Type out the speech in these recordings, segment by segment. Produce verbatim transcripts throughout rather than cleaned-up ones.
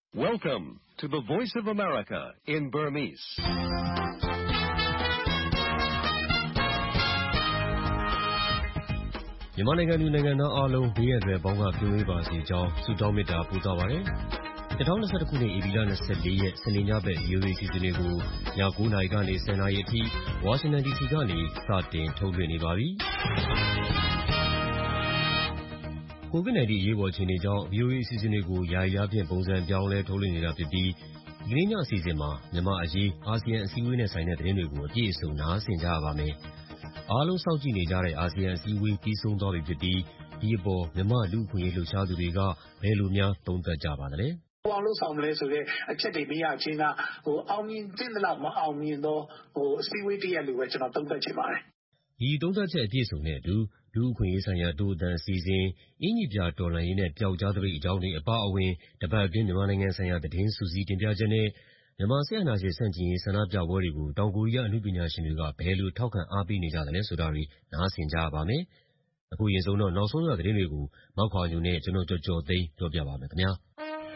Welcome to the Voice of America in Burmese. ။မြန်မာနိုင်ငံသူနိုင်ငံသားအားလုံးဘေးရန်တွေပေါင်းကပြိုးဝေးပါစေကြောင်းဆုတောင်းမေတ္တာပို့သပါရစေ။၂၀၂၁ခုနှစ်ဧပြီလ၂၄ရက်စနေညဘက် ဗွီအိုအေအစီအစဉ်တွေကိုည၉နာရီကနေ၁၀နာရီအထိဝါရှင်တန်ဒီစီကနေစတင်ထုတ်လွှင့်နေပါပြီ။ ကိုဗစ်-၁၉ အရေးပေါ်အခြေအနေကြောင့် ဗွီအိုအေအစီအစဉ်တွေကိုယာယီအားဖြင့်ပုံစံပြောင်းလဲထုတ်လွှင့်နေတာဖြစ်ပြီးဒီကနေ့ညအစီအစဉ်မှာမြန်မာ့အရေးအာဆီယံအစည်းအဝေးနဲ့ဆိုင်တဲ့သတင်းတွေကိုအပြည့်အစုံနားဆင်ကြရပါမယ်။အားလုံးစောင့်ကြည့်နေကြတဲ့အာဆီယံအစည်းအဝေးပြီးဆုံးသွားပြီဖြစ်ပြီးဒီအပေါ်မြန်မာ့လူ့အခွင့်အရေးလှုပ်ရှားသူတွေကဘယ်လိုများသုံးသပ်ကြပါသလဲ။“ဘာလုပ်ဆောင်မလဲဆိုတဲ့အချက်တွေမရခြင်းကအောင်မြင်သင့်သလောက်မအောင်မြင်သောအစည်းအဝေးတရပ်လို့ပဲကျနော်သုံးသပ်ချင်ပါတယ်။ ”ဒီသုံးသပ်ချက်အပြည့်အစုံနဲ့အတူလူ့အခွင့်အရေးဆိုင်ရာအတိုးအတန်အစီအစဉ်၊အင်္ကျီပြတော်လှန်ရေးနဲ့ပျောက်ကြားသပိတ်အကြောင်းတွေအပါအဝင်တပတ်အတွင်းမြန်မာနိုင်ငံဆိုင်ရာသတင်းစုစည်းတင်ပြချက်နဲ့မြန်မာစစ်အာဏာရှင်ဆန့်ကျင်ရေးဆန္ဒပြပွဲတွေကိုတောင်ကိုရီးယားအနုပညာရှင်တွေကဘယ်လိုထောက်ခံအားပေးနေကြသလဲဆိုတာတွေနားဆင်ကြရပါမယ်။အခုအရင်ဆုံးတော့နောက်ဆုံးရသတင်းတွေကိုမောက်ခွာညိုနဲ့ကျနော်ကျော်ကျော်သိန်းပြောပြပါမယ်ခင်ဗျာ။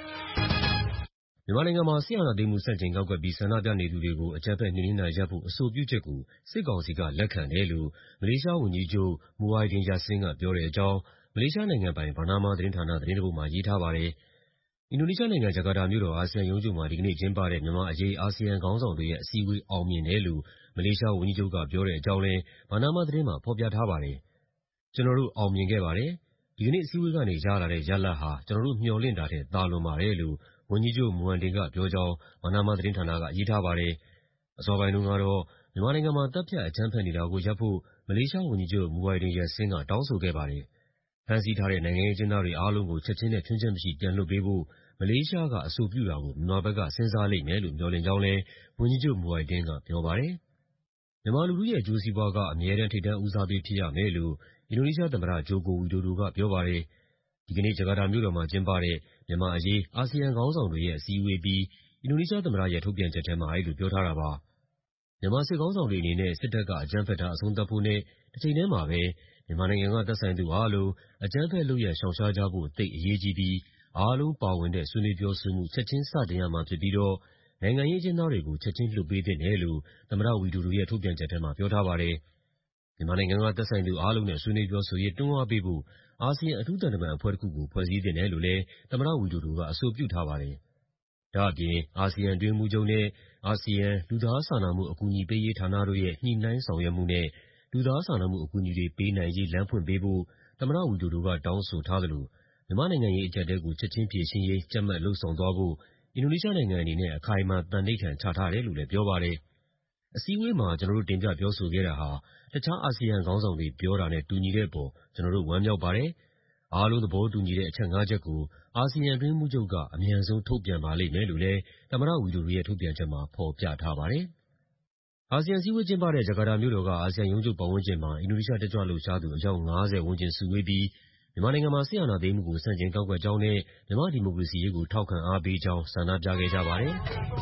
မြန်မာနိုင်ငံမှာစစ်အာဏာသိမ်းမှုဆန့်ကျင်ကန့်ကွက်ပြီးဆန္ဒပြနေသူတွေကိုအကြမ်းဖက်နှိမ်နင်းတာရပ်ဖို့အဆိုပြုချက်ကိုစစ်ကောင်စီကလက်ခံတယ်လို့မလေးရှားဝန်ကြီးချုပ် Muhyiddin Yassin ကပြောတဲ့အကြောင်းမလေးရှားနိုင်ငံပိုင် Bernama သတင်းဌာနသတင်းတစ်ပုဒ်မှာရေးထားပါတယ်။အင်ဒိုနီးရှားနိုင်ငံ၊ဂျကာတာမြို့တော်အာဆီယံရုံးချုပ်မှာဒီကနေ့ကျင်းပတဲ့မြန်မာ့အရေးအာဆီယံခေါင်းဆောင်တွေရဲ့အစည်းအဝေးအောင်မြင်တယ်လို့မလေးရှားဝန်ကြီးချုပ်ကပြောတဲ့အကြောင်းလည်း Bernama သတင်းမှာဖော်ပြထားပါတယ်။“ကျနော်တို့အောင်မြင်ခဲ့ပါတယ်။ဒီကနေ့အစည်းအဝေးကနေရလာတဲ့ရလဒ်ဟာကျနော်တို့မျှော်လင့်တာထက်သာလွန်ပါတယ်”လို့ဝန်ကြီးချုပ် Muhyiddin ကပြောကြောင်း Bernama သတင်းဌာနကရေးထားပါတယ်။အစောပိုင်းတုန်းကတော့မြန်မာနိုင်ငံမှာသတ်ဖြတ်အကြမ်းဖက်နေတာကိုရပ်ဖို့မလေးရှားဝန်ကြီးချုပ် Muhyiddin Yassin ကတောင်းဆိုခဲ့ပါတယ်။ဖမ်းဆီးထားတဲ့နိုင်ငံရေးအကျဉ်းသားတွေအားလုံးကိုချက်ခြင်းနဲ့ခြွင်းချက်မရှိပြန်လွှတ်ပေးဖို့မလေးရှားကအဆိုပြုတာကိုမြန်မာဘက်ကစဉ်းစားလိမ့်မယ်လို့မျှော်လင့်ကြောင်းလည်းဝန်ကြီးချုပ် Muhyiddin ကပြောပါတယ်။မြန်မာလူထုရဲ့အကျိုးစီးပွားကအမြဲတမ်းထိပ်တန်းဦးစားပေးဖြစ်ရမယ်လို့အင်ဒိုနီးရှားသမ္မတ Joko Widodo ကပြောပါတယ်။ဒီကနေ့ဂျကာတာမြို့တော်မှာကျင်းပတဲ့မြန်မာ့အရေးအာဆီယံခေါင်းဆောင်တွေရဲ့အစည်းအဝေးအပြီးအင်ဒိုနီးရှားသမ္မတရဲ့ထုတ်ပြန်ချက်ထဲမှာအဲဒီလိုပြောထားတာပါ။မြန်မာစစ်ခေါင်းဆောင်တွေအနေနဲ့စစ်တပ်ကအကြမ်းဖက်တာအဆုံးသတ်ဖို့နဲ့တချိန်တည်းမှာပဲမြန်မာနိုင်ငံကသက်ဆိုင်သူအားလုံးအကြမ်းဖက်လုပ်ရပ်ရှောင်ရှားကြဖို့သိပ်အရေးကြီးပြီးအားလုံးပါဝင်တဲ့ဆွေးနွေးပြောဆိုမှုချက်ခြင်းစတင်ရမှာဖြစ်ပြီးတော့နိုင်ငံရေးအကျဉ်းသားတွေကိုချက်ခြင်းလွှတ်ပေးသင့်တယ်လို့သမ္မတ Widodo ရဲ့ထုတ်ပြန်ချက်ထဲမှာပြောထားပါတယ်။မြန်မာနိုင်ငံကသက်ဆိုင်သူအားလုံးနဲ့ဆွေးနွေးပြောဆိုရေးတွန်းအားပေးဖို့အာဆီယံအထူးသံတမန်အဖွဲ့တစ်ခုကိုဖွဲ့စည်းသင့်တယ်လို့လည်းသမ္မတ Widodo ကအဆိုပြုထားပါတယ်။ဒါ့အပြင်အာဆီယံအတွင်းရေးမှူးချုပ်နဲ့အာဆီယံလူသားစာနာမှုအကူအညီပေးရေးဌာနတို့ရဲ့ညှိနှိုင်းဆောင်ရွက်မှုနဲ့လူသားစာနာမှုအကူအညီတွေပေးနိုင်ရေးလမ်းဖွင့်ပေးဖို့သမ္မတ Widodo ကတောင်းဆိုထားသလိုမြန်မာ့နိုင်ငံရေးအကျပ်အတည်းကိုချက်ခြင်းဖြေရှင်းရေးကြပ်မတ်လုပ်ဆောင်သွားဖို့အင်ဒိုနီးရှားနိုင်ငံအနေနဲ့အခိုင်အမာသန္နိဋ္ဌာန်ချထားတယ်လို့လည်းပြောပါတယ်။“အစည်းအဝေးမှာကျနော်တို့တင်ပြပြောဆိုခဲ့တာဟာတခြားအာဆီယံခေါင်းဆောင်တွေပြောတာနဲ့တူညီတဲ့အပေါ်ကျနော်တို့ဝမ်းမြောက်ပါတယ်။အားလုံးသဘောတူညီတဲ့အချက်ငါးချက်ကိုအာဆီယံအတွင်းရေးမှူးချုပ်ကအမြန်ဆုံးထုတ်ပြန်ပါလိမ့်မယ်”လို့လည်းသမ္မတ Widodo ရဲ့ထုတ်ပြန်ချက်မှာဖော်ပြထားပါတယ်။အာဆီယံအစည်းအဝေးကျင်းပတဲ့ဂျကာတာမြို့တော်ကအာဆီယံရုံးချုပ်ပတ်ဝန်းကျင်မှာအင်ဒိုနီးရှားတက်ကြွလှုပ်ရှားသူအယောက်ငါးဆယ်ဝန်းကျင်စုဝေးပြီးမြန်မာနိုင်ငံမှာစစ်အာဏာသိမ်းမှုကိုဆန့်ကျင်ကန့်ကွက်ကြောင်းနဲ့မြန်မာ့ဒီမိုကရေစီရေးကိုထောက်ခံအားပေးကြောင်းဆန္ဒပြခဲ့ကြပါတယ်။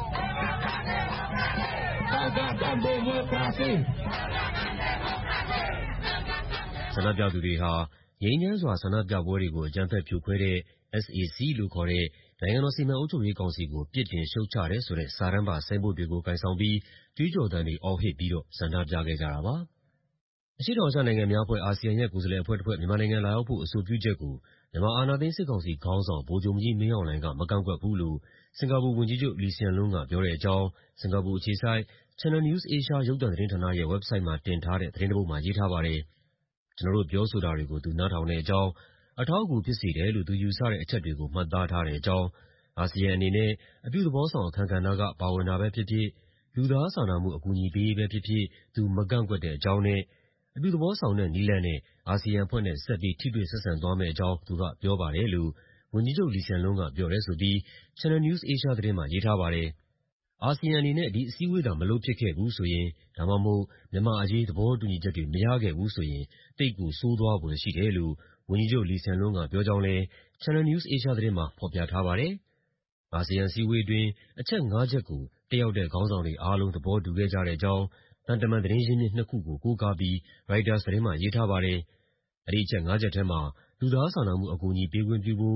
ဆန္ဒပြသူတွေဟာငြိမ်းချမ်းစွာဆန္ဒပြပွဲတွေကိုအကြမ်းဖက်ဖြိုခွဲတဲ့ S A C လို့ခေါ်တဲ့နိုင်ငံတော်စီမံအုပ်ချုပ်ရေးကောင်စီကိုပြစ်တင်ရှုတ်ချတယ်ဆိုတဲ့စာတန်းပါဆိုင်းဘုတ်တွေကိုကိုင်ဆောင်ပြီးကြွေးကျော်သံတွေအော်ဟစ်ပြီးတော့ဆန္ဒပြခဲ့ကြတာပါ။အရှေ့တောင်အာရှနိုင်ငံများအဖွဲ့အာဆီယံရဲ့ကိုယ်စားလှယ်အဖွဲ့တစ်ဖွဲ့မြန်မာနိုင်ငံလာရောက်ဖို့အဆိုပြုချက်ကိုမြန်မာအာဏာသိမ်းစစ်ကောင်စီခေါင်းဆောင်ဗိုလ်ချုပ်မှူးကြီးမင်းအောင်လှိုင်ကမကန့်ကွက်ဘူးလို့စင်ကာပူဝန်ကြီးချုပ် Lee Hsien Loong ကပြောတဲ့အကြောင်းစင်ကာပူအခြေစိုက် Channel News Asia ရုပ်သံသတင်းဌာနရဲ့ဝက်ဘ်ဆိုက်မှာတင်ထားတဲ့သတင်းတစ်ပုဒ်မှာရေးထားပါတယ်။ကျနော်တို့ပြောဆိုတာတွေကိုသူနားထောင်တဲ့အကြောင်းအထောက်အကူဖြစ်စေတယ်လို့သူယူဆတဲ့အချက်တွေကိုမှတ်သားထားတဲ့အကြောင်းအာဆီယံအနေနဲ့အပြုသဘောဆောင်အခန်းကဏ္ဍကပါဝင်တာပဲဖြစ်ဖြစ်လူသားစာနာမှုအကူအညီပေးရေးပဲဖြစ်ဖြစ်သူမကန့်ကွက်တဲ့အကြောင်းနဲ့အပြုသဘောဆောင်တဲ့နည်းလမ်းနဲ့အာဆီယံအဖွဲ့နဲ့ဆက်ပြီးထိတွေ့ဆက်ဆံသွားမယ့်အကြောင်းသူကပြောပါတယ်လို့ဝန်ကြီးချုပ် Lee Hsien Loong ကပြောတယ်ဆိုပြီး Channel News Asia သတင်းမှာရေးထားပါတယ်။အာဆီယံအနေနဲ့ဒီအစည်းအဝေးသာမလုပ်ဖြစ်ခဲ့ဘူးဆိုရင်ဒါမှမဟုတ်မြန်မာ့အရေးသဘောတူညီချက်တွေမရခဲ့ဘူးဆိုရင်သိပ်ကိုဆိုးသွားဖွယ်ရှိတယ်လို့ဝန်ကြီးချုပ် Lee Hsien Loong ကပြောကြောင်းလည်း Channel News Asia သတင်းမှာဖော်ပြထားပါတယ်။အာဆီယံအစည်းအဝေးအတွင်းအချက်ငါးချက်ကိုတက်ရောက်တဲ့ခေါင်းဆောင်တွေအားလုံးသဘောတူခဲ့ကြတဲ့အကြောင်းသံတမန်သတင်းရင်းမြစ်နှစ်ခုကိုကိုးကားပြီးရိုက်တာသတင်းမှာရေးထားပါတယ်။အဲဒီအချက်ငါးချက်ထဲမှာလူသားစာနာမှုအကူအညီပေးခွင့်ပြုဖို့၊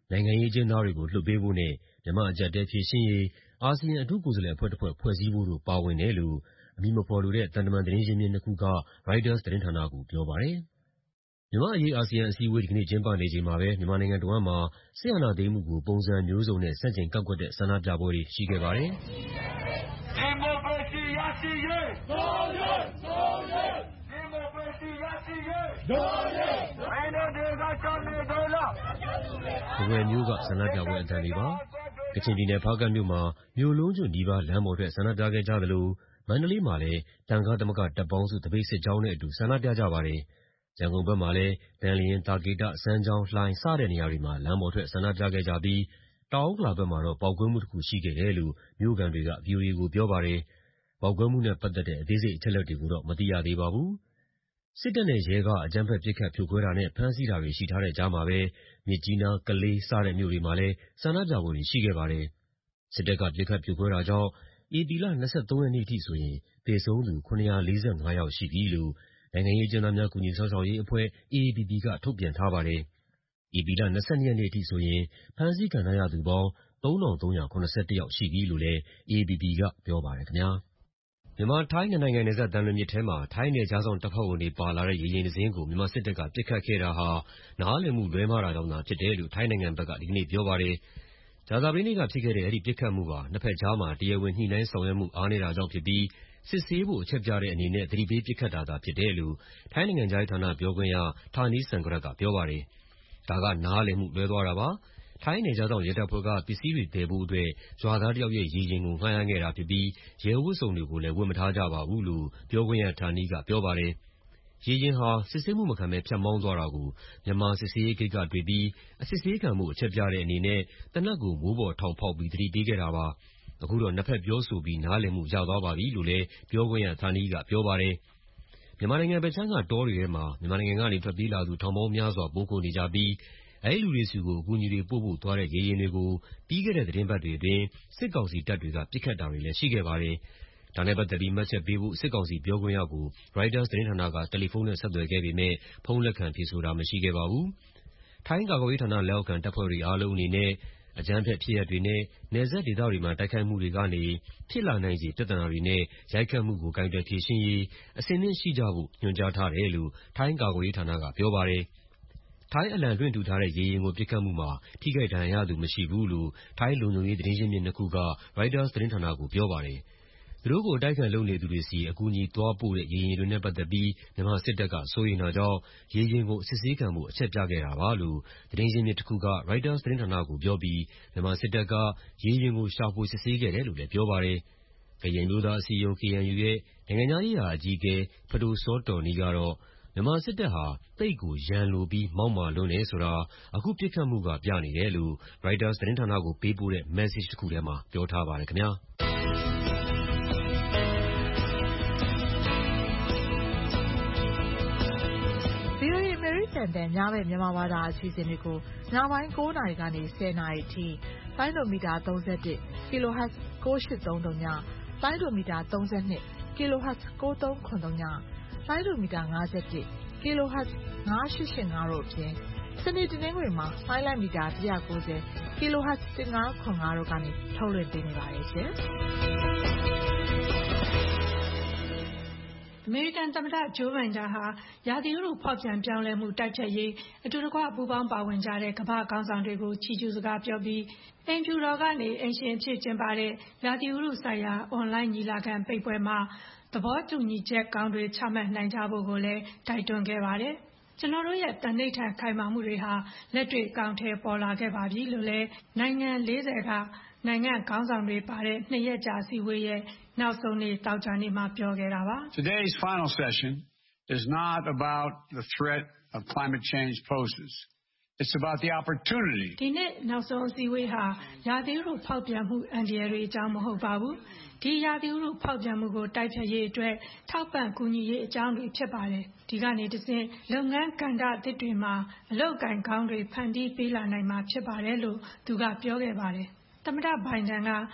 နိုင်ငံရေးအကျဉ်းသားတွေကိုလွှတ်ပေးဖို့နဲ့မြန်မာ့အကျပ်အတည်းဖြေရှင်းရေးအာဆီယံအထူးကိုယ်စားလှယ်အဖွဲ့တစ်ဖွဲ့ဖွဲ့စည်းဖို့တို့ပါဝင်တယ်လို့အမည်မဖော်လိုတဲ့သံတမန်သတင်းရင်းမြစ်နှစ်ခုက ရိုက်တာသတင်းဌာနကိုပြောပါတယ်။မြန်မာ့အရေးအာဆီယံအစည်းအဝေးဒီကနေ့ကျင်းပနေချိန်မှာပဲမြန်မာနိုင်ငံတစ်ဝန်းမှာစစ်အာဏာသိမ်းမှုကိုပုံစံမျိုးစုံနဲ့ဆန့်ကျင်ကန့်ကွက်တဲ့ဆန္ဒပြပွဲတွေရှိခဲ့ပါတယ်။ဒီမိုကရေစီရရှိရေးတော်ရဲတော်ရဲဒီမိုကရေစီရရှိရေးတော်ရဲဘယ်လိုတွေကချမ်းမြေဒေါ်လာဘဝမျိုးကဆန္ဒပြပွဲအတန်တွေပါကချင်ပြည်နယ်ဖားကတ်မြို့မှာမြို့လုံးကျွတ်ဒီပါလမ်းပေါ်ထွက်ဆန္ဒပြခဲ့ကြသလိုမန္တလေးမှာလည်းတန်ခါးသမဂ္ဂတပ်ပေါင်းစုတပိတ်စစ်ကြောင်းနဲ့အတူဆန္ဒပြကြပါတယ်ရန်ကုန်ဘက်မှာလည်းတန်လျင်တာကေတစမ်းချောင်းလှိုင်စတဲ့နေရာတွေမှာလမ်းပေါ်ထွက်ဆန္ဒပြခဲ့ကြပြီးတောင်ဥက္ကလာဘက်မှာတော့ပေါက်ကွဲမှုတစ်ခုရှိခဲ့တယ်လို့မြို့ခံတွေက ဗီအိုအေ ကိုပြောပါတယ်ပေါက်ကွဲမှုနဲ့ပတ်သက်တဲ့အသေးစိတ်အချက်အလက်တွေကိုတော့မသိရသေးပါဘူးစစ်တပ်နဲ့ရဲကအကြမ်းဖက်ပစ်ခတ်ဖြိုခွဲတာနဲ့ဖမ်းဆီးတာတွေရှိထားတဲ့ကြားမှာပဲမြစ်ကြီးနားကလေးစတဲ့မြို့တွေမှာလည်းဆန္ဒပြပွဲတွေရှိခဲ့ပါတယ်စစ်တပ်ကပစ်ခတ်ဖြိုခွဲတာကြောင့်ဧပြီလ၂၃ရက်နေ့အထိဆိုရင်သေဆုံးသူခုနှစ်ရာ၄၅ယောက်ရှိပြီလို့နိုင်ငံရေးအကျဉ်းသားများကူညီစောင့်ရှောက်ရေးအဖွဲ့ အေအေပီပီ ကထုတ်ပြန်ထားပါတယ်။ဧပြီလ၂၂ရက်နေ့အထိဆိုရင်ဖမ်းဆီးခံထားရသူပေါင်းသုံးထောင်သုံးရာခုနစ်ဆယ့်တစ်ယောက်ရှိပြီလို့လည်း အေအေပီပီ ကပြောပါတယ်ခင်ဗျာ။မြန်မာ-ထိုင်းနှစ်နိုင်ငံနယ်စပ်သံလွင်မြစ်ထဲမှာထိုင်းနယ်ခြားစောင့်တပ်ဖွဲ့ဝင်တွေပါလာတဲ့ရေယာဉ်တစ်စင်းကိုမြန်မာစစ်တပ်ကပစ်ခတ်ခဲ့တာဟာနားလည်မှုလွဲမှားတာကြောင့်သာဖြစ်တယ်လို့ထိုင်းနိုင်ငံဘက်ကဒီကနေ့ပြောပါတယ်။ကြာသပတေးနေ့ကဖြစ်ခဲ့တဲ့အဲဒီပစ်ခတ်မှုဟာနှစ်ဖက်ကြားမှာတရားဝင်ညှိနှိုင်းဆောင်ရွက်မှုအားနည်းတာကြောင့်ဖြစ်ပြီးစစ်ဆေးဖို့အချက်ပြတဲ့အနေနဲ့သတိပေးပစ်ခတ်တာသာဖြစ်တယ်လို့ထိုင်းနိုင်ငံခြားရေးဌာနပြောခွင့်ရ Tanee Sangrat ကပြောပါတယ်။ဒါကနားလည်မှုလွဲသွားတာပါ။ထိုင်းနယ်ခြားစောင့်ရဲတပ်ဖွဲ့ကပစ္စည်းတွေသယ်ဖို့အတွက်ရွာသားတစ်ယောက်ရဲ့ရေယာဉ်ကိုငှားရမ်းခဲ့တာဖြစ်ပြီးရဲဝတ်စုံတွေကိုလည်းဝတ်မထားကြပါဘူးလို့ပြောခွင့်ရ Tanee ကပြောပါတယ်။ရေယာဉ်ဟာစစ်ဆေးမှုမခံဘဲဖြတ်မောင်းသွားတာကိုမြန်မာစစ်ဆေးရေးဂိတ်ကတွေ့ပြီးအစစ်ဆေးခံဖို့အချက်ပြတဲ့အနေနဲ့သေနတ်ကိုမိုးပေါ်ထောင်ဖောက်ပြီးသတိပေးခဲ့တာပါ။အခုတော့နှစ်ဖက်ပြောဆိုပြီးနားလည်မှုရသွားပါပြီလို့လည်းပြောခွင့်ရ Tanee ကပြောပါတယ်။မြန်မာနိုင်ငံဘက်ခြမ်းကတောတွေထဲမှာမြန်မာနိုင်ငံကနေထွက်ပြေးလာသူထောင်ပေါင်းများစွာပုန်းခိုနေကြပြီးအဲဒီလူတွေဆီကိုအကူအညီတွေပို့ဖို့သွားတဲ့ရေယာဉ်တွေကိုပြီးခဲ့တဲ့သီတင်းပတ်တွေအတွင်းစစ်ကောင်စီတပ်တွေကပစ်ခတ်တာတွေလည်းရှိခဲ့ပါတယ်။ဒါနဲ့ပတ်သက်ပြီးမှတ်ချက်ပေးဖို့စစ်ကောင်စီပြောခွင့်ရကိုရိုက်တာသတင်းဌာနကတယ်လီဖုန်းနဲ့ဆက်သွယ်ခဲ့ပေမဲ့ဖုန်းလက်ခံဖြေဆိုတာမရှိခဲ့ပါဘူး။ထိုင်းကာကွယ်ရေးဌာနလက်အောက်ခံတပ်ဖွဲ့တွေအားလုံးအနေနဲ့အကြမ်းဖက်ဖြစ်ရပ်တွေနဲ့နယ်စပ်ဒေသတွေမှာတိုက်ခိုက်မှုတွေကနေဖြစ်လာနိုင်ခြေပြဿနာတွေနဲ့ရိုက်ခတ်မှုကိုကိုင်တွယ်ဖြေရှင်းရေးအဆင်သင့်ရှိကြဖို့ညွှန်ကြားထားတယ်လို့ထိုင်းကာကွယ်ရေးဌာနကပြောပါတယ်။ထိုင်းအလံလွှင့်ထူထားတဲ့ရေယာဉ်ကိုပစ်ခတ်မှုမှာထိခိုက်ဒဏ်ရာရသူမရှိဘူးလို့ထိုင်းလုံခြုံရေးသတင်းရင်းမြစ်နှစ်ခုကရိုက်တာသတင်းဌာနကိုပြောပါတယ်။သူတို့ကိုအတိုက်အခံလုပ်နေသူတွေဆီအကူအညီသွားပို့တဲ့ရေယာဉ်တွေနဲ့ပတ်သက်ပြီးမြန်မာစစ်တပ်ကစိုးရိမ်တာကြောင့်ရေယာဉ်ကိုစစ်ဆေးခံဖို့အချက်ပြခဲ့တာပါလို့သတင်းရင်းမြစ်တစ်ခုကရိုက်တာသတင်းဌာနကိုပြောပြီးမြန်မာစစ်တပ်ကရေယာဉ်ကိုရှာဖွေစစ်ဆေးခဲ့တယ်လို့လည်းပြောပါတယ်။ကရင်မျိုးသားအစည်းအရုံး ကေအန်ယူ ရဲ့နိုင်ငံခြားရေးရာအကြီးအကဲဖဒိုစောတော်နီးကတော့မြန်မာစစ်တပ်ဟာသိပ်ကိုရန်လိုပြီးမောက်မာလွန်းတယ်ဆိုတာအခုပစ်ခတ်မှုကပြနေတယ်လို့ရိုက်တာသတင်းဌာနကိုပေးပို့တဲ့ message တစ်ခုထဲမှာပြောထားပါတယ်ခင်ဗျာ။တန်တန်ညဘက်မြန်မာဘာသာအစီအစဉ်တွေကိုညပိုင်း၉နာရီကနေ၁၀နာရီအထိပိုင်းဒိုမီတာ၃၁ kHz ၉၈၃၃ညပိုင်းဒိုမီတာ၃၂ kHz ၉၃၇၃ညပိုင်းဒိုမီတာ၅၁ kHz ၅၈၈၅တို့အပြင်စနေတနင်္ဂနွေမှာဆိုင်းလိုင်းမီတာ၁၉၀ kHz ၁၅၇၅တို့ကနေထုတ်လွှင့်ပေးနေပါတယ်ရှင်။အမေရိကန်သမ္မတဂျိုးဘိုင်ဒန်ဟာရာသီဥတုဖောက်ပြန်ပြောင်းလဲမှုတိုက်ဖျက်ရေးအတူတကွပူးပေါင်းပါဝင်ကြတဲ့ကမ္ဘာခေါင်းဆောင်တွေကိုချီးကျူးစကားပြောပြီးအိမ်ဖြူတော်ကနေအိမ်ရှင်အဖြစ်ကျင်းပတဲ့ရာသီဥတုဆိုင်ရာအွန်လိုင်းညီလာခံပိတ်ပွဲမှာသဘောတူညီချက်ကောင်းတွေချမှတ်နိုင်ကြဖို့ကိုလည်းတိုက်တွန်းခဲ့ပါတယ်။ကျွန်တော်တို့ရဲ့တန်ဋိဌာန်ခိုင်မာမှုတွေဟာလက်တွေ့ကောင်းထဲပေါ်လာခဲ့ပါပြီလို့လည်းနိုင်ငံ၄၀ကနိုင်ငံခေါင်းဆောင်တွေပါတဲ့နှစ်ရက်ကြာအစည်းအဝေးရဲ့နောက်ဆုံးနေ့တောက်ကြနေ့မှာပြောခဲ့တာပါ Today's final session is not about the threat of climate change poses. It's about the opportunity. ဒီနေ့နောက်ဆုံးအစည်းအဝေးဟာရာသီဥတုဖောက်ပြန်မှုအန္တရာယ်တွေအကြောင်းမဟုတ်ပါဘူး။ဒီရာသီဥတုဖောက်ပြန်မှုကိုတိုက်ဖျက်ရေးအတွက်ထောက်ပံ့ကူညီရေးအကြောင်းတွေဖြစ်ပါတယ်။ဒီကနေတစ်ဆင့်လုပ်ငန်းကဏ္ဍအသစ်တွေမှာအလုပ်အကိုင်ကောင်းတွေဖန်တီးပေးလာနိုင်မှာဖြစ်ပါတယ်လို့သူကပြောခဲ့ပါတယ်။သမ္မတဘိုင်ဒန်က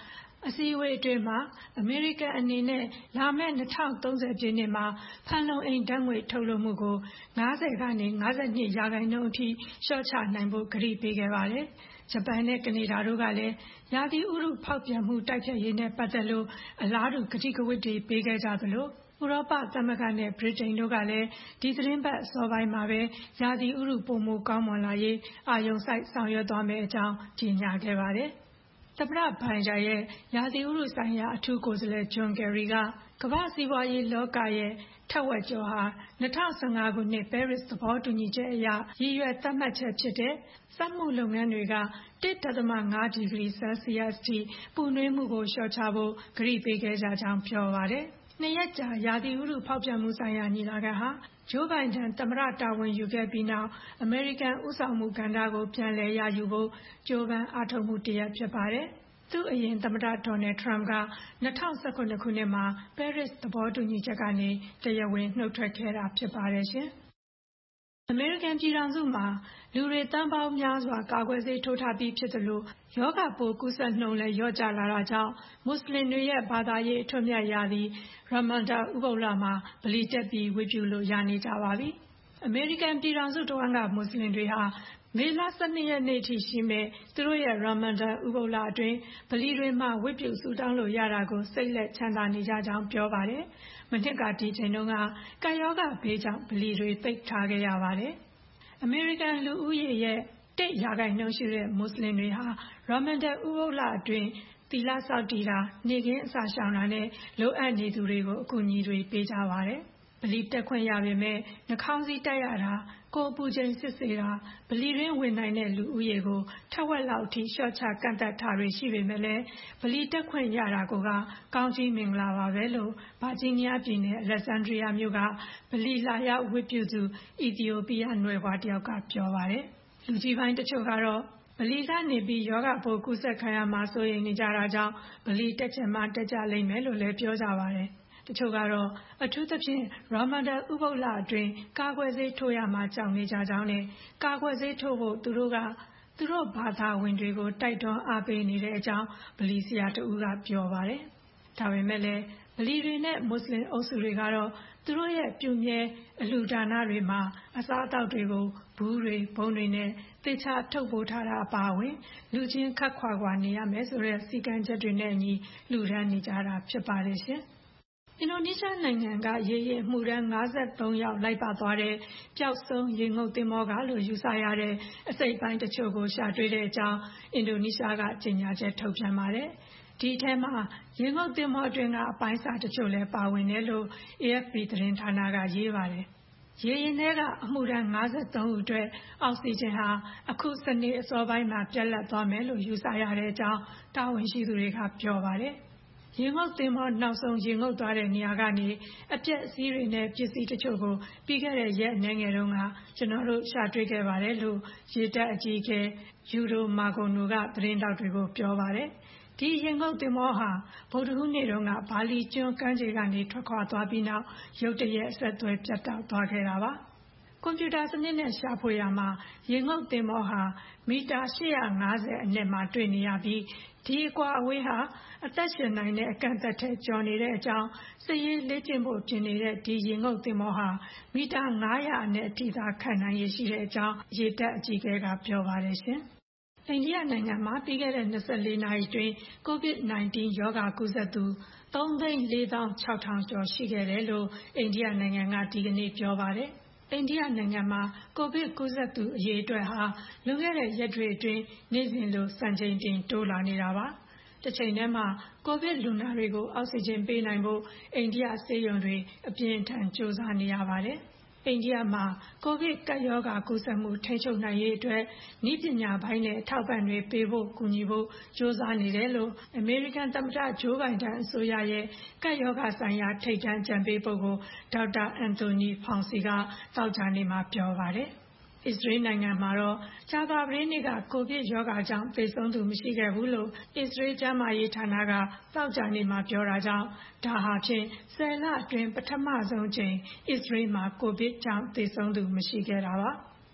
အစည်းအဝေးအတွင်းမှာအမေရိကန်အနေနဲ့လာမယ့်၂၀၃၀ပြည့်နှစ်မှာဖန်လုံအိမ်ဓာတ်ငွေ့ထုတ်လွှတ်မှုကို၅၀ကနေ၅၂ရာခိုင်နှုန်းအထိလျှော့ချနိုင်ဖို့ကတိပေးခဲ့ပါတယ်။ဂျပန်နဲ့ကနေဒါတို့ကလည်းရာသီဥတုဖောက်ပြန်မှုတိုက်ဖျက်ရေးနဲ့ပတ်သက်လို့အလားတူကတိကဝတ်တွေပေးခဲ့ကြသလိုဥရောပသမဂ္ဂနဲ့ဗြိတိန်တို့ကလည်းဒီသီတင်းပတ်အစောပိုင်းမှာပဲရာသီဥတုပိုမိုကောင်းမွန်လာရေးအာရုံစိုက်ဆောင်ရွက်သွားမယ့်အကြောင်းကြေညာခဲ့ပါတယ်။သမ္မတဘိုင်ဒန်ရဲ့ရာသီဥတုဆိုင်ရာအထူးကိုယ်စားလှယ်ဂျွန်ကယ်ရီကကမ္ဘာ့စီးပွားရေးလောကရဲ့ထက်ဝက်ကျော်ဟာ၂၀၁၅ခုနှစ်ပဲရစ်သဘောတူညီချက်အရရည်ရွယ်သတ်မှတ်ချက်ဖြစ်တဲ့စက်မှုလုပ်ငန်းတွေက၁.၅ဒီဂရီဆဲလ်စီယပ်စ်ထိပူနွေးမှုကိုလျှော့ချဖို့ကတိပေးခဲ့ကြကြောင်းပြောပါတယ်။နှစ်ရက်ကြာရာသီဥတုဖောက်ပြန်မှုဆိုင်ရာညီလာခံဟာဂျိုးဘိုင်ဒန်သမ္မတတာဝန်ယူခဲ့ပြီးနောက်အမေရိကန်ဦးဆောင်မှုကဏ္ဍကိုပြန်လည်ရယူဖို့ကြိုးပမ်းအားထုတ်မှုတစ်ရပ်ဖြစ်ပါတယ်။သူ့အရင်သမ္မတဒေါ်နယ်ထရမ့်က၂၀၁၇ခုနှစ်မှာပဲရစ်သဘောတူညီချက်ကနေတရားဝင်နှုတ်ထွက်ခဲ့တာဖြစ်ပါတယ်ရှင်။အမေရိကန်ပြည်ထောင်စုမှာလူတွေသန်းပေါင်းများစွာကာကွယ်ဆေးထိုးထားပြီးဖြစ်သလိုရောဂါပိုးကူးစက်နှုန်းလည်းလျော့ကျလာတာကြောင့်မွတ်စလင်တွေရဲ့ဘာသာရေးအထွတ်မြတ်ရာသီရမန်ဒန်ဥပုသ်လမှာဗလီတက်ပြီးဝတ်ပြုလို့ရနေကြပါပြီ။အမေရိကန်ပြည်ထောင်စုတဝန်းကမွတ်စလင်တွေဟာမေလ၁၂ရက်နေ့ထိရှိမဲ့သူတို့ရဲ့ရမန်ဒန်ဥပုသ်လအတွင်းဗလီတွေမှာဝတ်ပြုဆုတောင်းလို့ရတာကိုစိတ်လက်ချမ်းသာနေကြကြောင်းပြောပါတယ်။မနှစ်ကဒီချိန်တုန်းကကပ်ရောဂါဘေးကြောင့်ဗလီတွေပိတ်ထားခဲ့ရပါတယ်။အမေရိကန်လူဦးရေရဲ့တစ်ရာခိုင်နှုန်းရှိတဲ့မွတ်စလင်တွေဟာရမန်ဒန်ဥပုသ်လအတွင်းသီလဆောက်တည်တာနေခင်းအစာရှောင်တာနဲ့လိုအပ်နေသူတွေကိုအကူအညီတွေပေးကြပါတယ်။ဗလီတက်ခွင့်ရပေမဲ့နှာခေါင်းစည်းတပ်ရတာကိုယ်အပူချိန်စစ်ဆေးတာဗလီတွင်းဝင်နိုင်တဲ့လူဦးရေကိုထက်ဝက်လောက်ထိလျှော့ချကန့်သတ်ထားတွေရှိပေမဲ့လည်းဗလီတက်ခွင့်ရတာကိုကကောင်းကြီးမင်္ဂလာပါပဲလို့ဗာဂျီးနီးယားပြည်နယ်အလက်ဇန္ဒရီးယားမြို့ကဗလီလာရောက်ဝတ်ပြုသူအီသီယိုးပီးယားနွယ်ဖွားတယောက်ကပြောပါတယ်။လူကြီးပိုင်းတချို့ကတော့ဗလီကနေပြီးယောဂပိုးကူးစက်ခံရမှာစိုးရိမ်နေကြတာကြောင့်ဗလီတက်ချင်မှတက်ကြလိမ့်မယ်လို့လည်းပြောကြပါတယ်။တချို့ကတော့အထူးသဖြင့်ရမန်ဒန်ဥပုသ်လအတွင်းကာကွယ်ဆေးထိုးရမှာကြောက်နေကြကြောင်းနဲ့ကာကွယ်ဆေးထိုးဖို့သူတို့ကသူတို့ဘာသာဝင်တွေကိုတိုက်တွန်းအားပေးနေတဲ့အကြောင်းဗလီဆရာတဦးကပြောပါတယ်။ဒါပေမဲ့လည်းဗလီတွေနဲ့မွတ်စလင်အုပ်စုတွေကတော့သူတို့ရဲ့ပြုမြဲအလှူဒါနတွေမှာအစားအသောက်တွေကိုဘူးတွေဘုံတွေနဲ့သေချာထုတ်ပိုးထားတာအပါအဝင်လူချင်းခတ်ခွာခွာနေရမယ်ဆိုတဲ့စီကံချက်တွေနဲ့အညီလှူဒန်းနေကြတာဖြစ်ပါတယ်ရှင်။အင်ဒိုနီးရှားနိုင်ငံကရေယာဉ်မှုတန်း၅၃ယောက်လိုက်ပါသွားတဲ့ပျောက်ဆုံးရေငုပ်သင်္ဘောကလို့ယူဆရတဲ့အစိတ်ပိုင်းတချို့ကိုရှာတွေ့တဲ့အကြောင်းအင်ဒိုနီးရှားကကြေညာချက်ထုတ်ပြန်ပါတယ်။ဒီထဲမှာရေငုပ်သင်္ဘောအတွင်းကအပိုင်းစာတချို့လည်းပါဝင်တယ်လို့ အေအက်ဖ်ပီ သတင်းဌာနကရေးပါတယ်။ရေယာဉ်ထဲကအမှုထမ်း၅၃ဦးအတွက်အောက်ဆီဂျင်ဟာအခုစနေအစောပိုင်းမှာပြတ်လတ်သွားမယ်လို့ယူဆရတဲ့အကြောင်းတာဝန်ရှိသူတွေကပြောပါတယ်။ရေငုပ်သင်္ဘောနောက်ဆုံးရေငုပ်သွားတဲ့နေရာကနေအပျက်အစီးတွေနဲ့ပစ္စည်းတချို့ကိုပြီးခဲ့တဲ့ရက်အနည်းငယ်တုန်းကကျွန်တော်တို့ရှာတွေ့ခဲ့ပါတယ်လို့ရေတပ်အကြီးအကဲယူဒိုမာဂိုနိုကသတင်းတောက်တွေကိုပြောပါတယ်။ဒီရေငုပ်သင်္ဘောဟာဗုဒ္ဓဟူးနေ့တုန်းကဘာလီကျွန်းကမ်းခြေကနေထွက်ခွာသွားပြီးနောက်ရုတ်တရက်အဆက်အသွယ်ပြတ်တောက်သွားခဲ့တာပါ။ကွန်ပျူတာစနစ်နဲ့ရှာဖွေရမှာရေငုပ်သင်္ဘောဟာမီတာ၈၅၀အနက်မှာတွေ့နေရပြီးဒီအကွာအဝေးဟာအသက်ရှင်နိုင်တဲ့အကန့်အသတ်ထဲကျော်နေတဲ့အကြောင်းစစ်ရေးလေ့ကျင့်ဖို့ပြင်နေတဲ့ဒီရေငုပ်သင်္ဘောဟာမီတာ၅၀၀အနက်အထိသာခံနိုင်ရရှိတဲ့အကြောင်းရေတပ်အကြီးအကဲကပြောပါတယ်ရှင်။အိန္ဒိယနိုင်ငံမှာပြီးခဲ့တဲ့၂၄နာရီအတွင်းကိုဗစ်၁၉ရောဂါကူးစက်သူသုံးသိန်းလေးသောင်းခြောက်ထောင်ကျော်ရှိခဲ့တယ်လို့အိန္ဒိယနိုင်ငံကဒီကနေ့ပြောပါတယ်။အိန္ဒိယနိုင်ငံမှာကိုဗစ်ကူးစက်သူအရေအတွက်ဟာလွန်ခဲ့တဲ့ရက်တွေအတွင်းနေ့စဉ်လိုစံချိန်တင်တိုးလာနေတာပါ။တစ်ချိန်တည်းမှာကိုဗစ်လူနာတွေကိုအောက်ဆီဂျင်ပေးနိုင်ဖို့အိန္ဒိယဆေးရုံတွေအပြင်းအထန်ကြိုးစားနေရပါတယ်။အိန္ဒိယမှာကိုဗစ်ကပ်ရောဂါကူးစက်မှုထိန်းချုပ်နိုင်ရေးအတွက်နည်းပညာပိုင်းနဲ့အထောက်အပံ့တွေပေးဖို့ကူညီဖို့ကြိုးစားနေတယ်လို့အမေရိကန်သမ္မတဂျိုးဘိုင်ဒန်အစိုးရရဲ့ကပ်ရောဂါဆိုင်ရာထိပ်တန်းအကြံပေးပုဂ္ဂိုလ်ဒေါက်တာအန်တိုနီဖောင်စီကသောကြာနေ့မှာပြောပါတယ်။အစ္စရေးနိုင်ငံမှာတော့ကြာသပတေးနေ့ကကိုဗစ်ရောဂါကြောင့်သေဆုံးသူမရှိခဲ့ဘူးလို့အစ္စရေးကျန်းမာရေးဌာနကသောကြာနေ့မှာပြောတာကြောင့်ဒါဟာဖြင့်ဆယ်လအတွင်းပထမဆုံးချိန်အစ္စရေးမှာကိုဗစ်ကြောင့်သေဆုံးသူမရှိခဲ့တာပါ။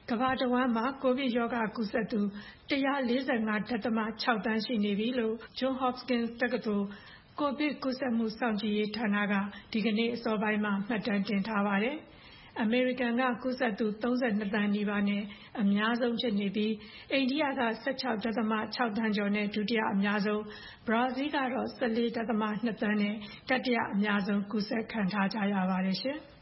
ကမ္ဘာတဝန်းမှာကိုဗစ်ရောဂါကူးစက်သူone hundred forty-five point six သန်းရှိနေပြီလို့ Johns Hopkins တက္ကသိုလ်ကိုဗစ်ကူးစက်မှုစောင့်ကြည့်ရေးဌာနကဒီကနေ့အစောပိုင်းမှာမှတ်တမ်းတင်ထားပါတယ်။ အမေရိကန်ကကူးစက်သူthirty-twoသန်းနီးပါးနဲ့အများဆုံးဖြစ်နေပြီးအိန္ဒိယကsixteen point sixသန်းကျော်နဲ့ဒုတိယအများဆုံးဘရာဇီးကတော့fourteen point twoသန်းနဲ့တတိယအများဆုံးကူးစက်ခံထားကြရပါတယ်ရှင်။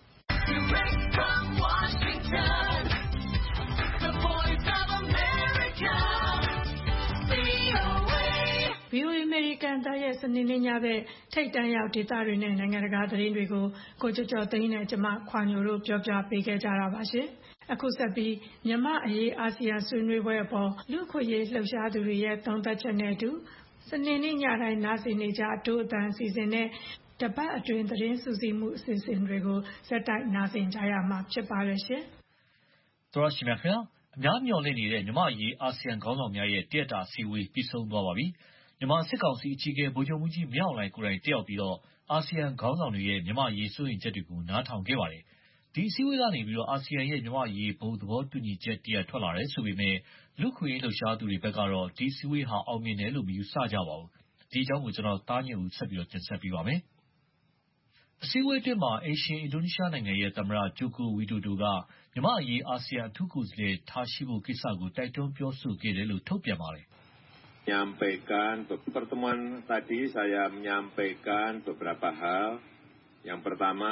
ဗွီအိုအေ အမေရိကန်အသံရဲ့စနေနေ့ညဘက်ထိပ်တန်းရောက်ဒေသတွေနဲ့နိုင်ငံတကာသတင်းတွေကိုကိုကျော်ကျော်သိန်းနဲ့ကျမခွာညိုတို့ပြောပြပေးခဲ့ကြတာပါရှင်။အခုဆက်ပြီးမြန်မာ့အရေးအာဆီယံဆွေးနွေးပွဲအပေါ်လူ့အခွင့်အရေးလှုပ်ရှားသူတွေရဲ့သုံးသပ်ချက်နဲ့အတူစနေနေ့ညတိုင်းနားဆင်နေကြအထူးအသံအစီအစဉ်နဲ့တပတ်အတွင်းသတင်းစုစည်းမှုအစီအစဉ်တွေကိုဆက်တိုက်နားဆင်ကြရမှာဖြစ်ပါတယ်ရှင်။သောရရှိမြခင်အများမျှော်လင့်နေတဲ့မြန်မာ့အရေးအာဆီယံခေါင်းဆောင်များရဲ့တရက်တာအစည်းအဝေးပြီးဆုံးသွားပါပြီ။မြန်မာစစ်ကောင်စီအကြီးအကဲဗိုလ်ချုပ်မှူးကြီးမင်းအောင်လှိုင်ကိုယ်တိုင်တက်ရောက်ပြီးအာဆီယံခေါင်းဆောင်တွေရဲ့မြန်မာ့အရေးစိုးရိမ်ချက်တွေကိုနားထောင်ခဲ့ပါတယ်။ဒီအစည်းအဝေးကနေအာဆီယံရဲ့မြန်မာ့အရေးဘုံသဘောတူညီချက်တရပ်ထွက်လာတယ်ဆိုပေမဲ့လူ့အခွင့်အရေးလှုပ်ရှားသူတွေဘက်ကတော့ဒီအစည်းအဝေးဟာအောင်မြင်တယ်လို့မယူဆကြပါဘူး။ဒီအကြောင်းကိုသားညွန့်ဦးဆက်ပြီးတင်ဆက်ပေးပါမယ်။အစည်းအဝေးအတွင်းအိမ်ရှင်အင်ဒိုနီးရှားနိုင်ငံရဲ့သမ္မတဂျိုကိုဝီဒိုဒိုကမြန်မာ့အရေးအာဆီယံအထူးကိုယ်စားလှယ်ထားရှိဖို့ကိစ္စကိုတိုက်တွန်းပြောဆိုခဲ့တယ်လို့ထုတ်ပြန်ပါတယ်။ menyampaikan pertemuan tadi saya menyampaikan beberapa hal. Yang pertama,